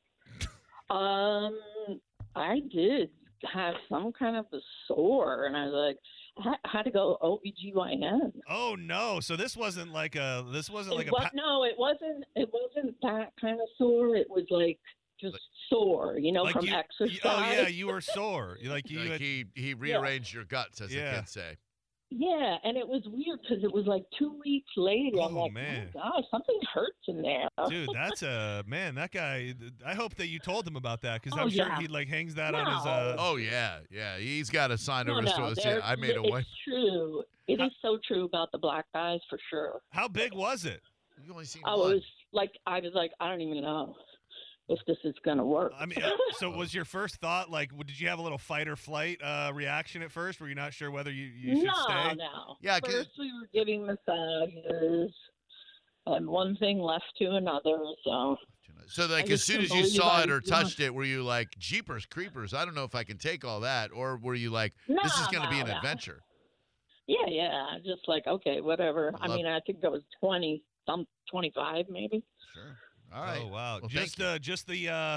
Speaker 8: Um, I did have some kind of a sore, and I was like, I ha- had to go O B G Y N.
Speaker 3: Oh no! So this wasn't like a. This wasn't like
Speaker 8: It
Speaker 3: a.
Speaker 8: wa-
Speaker 3: Pa-
Speaker 8: no, it wasn't. It wasn't that kind of sore. It was like just sore, you know,
Speaker 3: like
Speaker 8: from
Speaker 3: you,
Speaker 8: exercise.
Speaker 3: you- oh yeah, you were sore. You like you.
Speaker 2: Like
Speaker 3: had,
Speaker 2: he he rearranged your guts, as
Speaker 3: Yeah.
Speaker 2: the kids say.
Speaker 8: Yeah, and it was weird because it was like two weeks later. I'm
Speaker 3: Oh,
Speaker 8: like,
Speaker 3: man.
Speaker 8: oh my gosh, something hurts in there.
Speaker 3: Dude, that's a man. That guy. I hope that you told him about that because
Speaker 8: Oh,
Speaker 3: I'm sure
Speaker 8: yeah.
Speaker 3: he like hangs that on his.
Speaker 8: No.
Speaker 3: Uh,
Speaker 2: Oh yeah, yeah. He's got a sign
Speaker 8: no,
Speaker 2: over his
Speaker 8: no,
Speaker 2: toilet.
Speaker 8: there-
Speaker 2: I made a
Speaker 8: it's
Speaker 2: one.
Speaker 8: true. It is so true about the black guys for sure.
Speaker 3: How big was it?
Speaker 2: You only seen
Speaker 8: Oh,
Speaker 2: one.
Speaker 8: it was like I was like, I don't even know if this is gonna work.
Speaker 3: I mean, uh, so was your first thought like, w- did you have a little fight or flight uh, reaction at first? Were you not sure whether you, you should
Speaker 8: no,
Speaker 3: stay?
Speaker 8: no.
Speaker 2: Yeah, 'cause-
Speaker 8: First we were giving massages, and one thing left to another. So
Speaker 2: So like
Speaker 8: I
Speaker 2: as
Speaker 8: just
Speaker 2: soon as
Speaker 8: couldn't
Speaker 2: you
Speaker 8: believe
Speaker 2: saw
Speaker 8: I
Speaker 2: it or
Speaker 8: was doing-
Speaker 2: touched it, were you like, jeepers creepers, I don't know if I can take all that, or were you like, this is
Speaker 8: No,
Speaker 2: going to be
Speaker 8: no,
Speaker 2: an
Speaker 8: no.
Speaker 2: adventure?
Speaker 8: yeah, yeah, just like okay, whatever. I
Speaker 2: Love-
Speaker 8: mean, I think I was twenty, some twenty-five maybe.
Speaker 2: Sure. All right.
Speaker 3: Oh wow!
Speaker 2: Well,
Speaker 3: just
Speaker 2: thank you.
Speaker 3: uh, just the. Uh,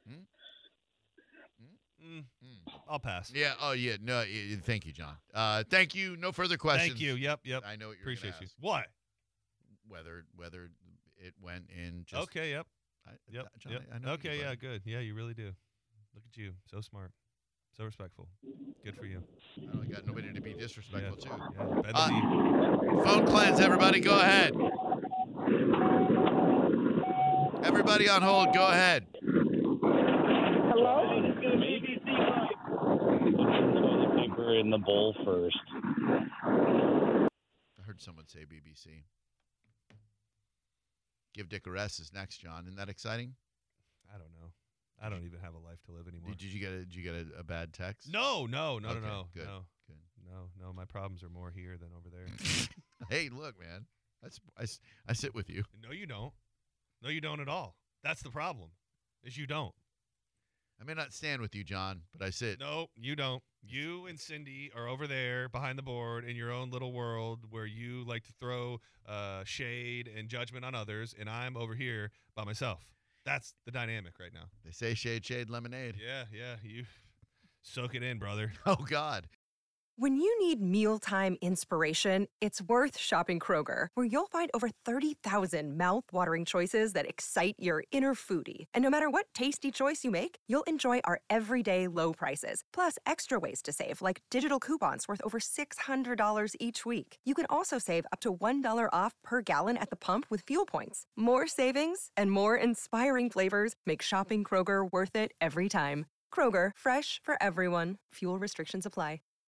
Speaker 2: Hmm?
Speaker 3: mm, I'll pass.
Speaker 2: Yeah. Oh yeah. No. y- Thank you, John. Uh, thank you. No further questions.
Speaker 3: Thank you. Yep. Yep.
Speaker 2: I know what you're
Speaker 3: Appreciate
Speaker 2: gonna
Speaker 3: you.
Speaker 2: ask.
Speaker 3: What?
Speaker 2: Whether whether it went in just
Speaker 3: Okay. Yep.
Speaker 2: I,
Speaker 3: Yep.
Speaker 2: John,
Speaker 3: yep.
Speaker 2: I know you,
Speaker 3: okay. Yeah.
Speaker 2: buddy.
Speaker 3: Good. Yeah. You really do. Look at you. So smart. So respectful. Good for you.
Speaker 2: I don't got nobody to be disrespectful
Speaker 3: Yeah.
Speaker 2: to.
Speaker 3: Yeah. Better
Speaker 2: Uh,
Speaker 3: than you.
Speaker 2: Phone cleanse, everybody. Go ahead. Everybody on hold. Go ahead.
Speaker 15: Hello?
Speaker 24: Toilet paper in the bowl first.
Speaker 2: I heard someone say B B C. Give Dick a rest is next, John. Isn't that exciting?
Speaker 3: I don't know. I don't even have a life to live anymore.
Speaker 2: Did you get a Did you get a, a bad text?
Speaker 3: No. No. No.
Speaker 2: Okay,
Speaker 3: no. No.
Speaker 2: good,
Speaker 3: No.
Speaker 2: good.
Speaker 3: No. No. My problems are more here than over there.
Speaker 2: Hey, look, man. That's I, s- I sit with you.
Speaker 3: No, you don't. No, you don't at all. That's the problem. Is you don't.
Speaker 2: I may not stand with you, John, but I sit.
Speaker 3: No, you don't. You and Cindy are over there behind the board in your own little world where you like to throw uh, shade and judgment on others, and I'm over here by myself. That's the dynamic right now.
Speaker 2: They say shade, shade, lemonade.
Speaker 3: Yeah, yeah. You soak it in, brother.
Speaker 2: Oh God.
Speaker 9: When you need mealtime inspiration, it's worth shopping Kroger, where you'll find over thirty thousand mouth-watering choices that excite your inner foodie. And no matter what tasty choice you make, you'll enjoy our everyday low prices, plus extra ways to save, like digital coupons worth over six hundred dollars each week. You can also save up to one dollar off per gallon at the pump with fuel points. More savings and more inspiring flavors make shopping Kroger worth it every time. Kroger, fresh for everyone. Fuel restrictions apply.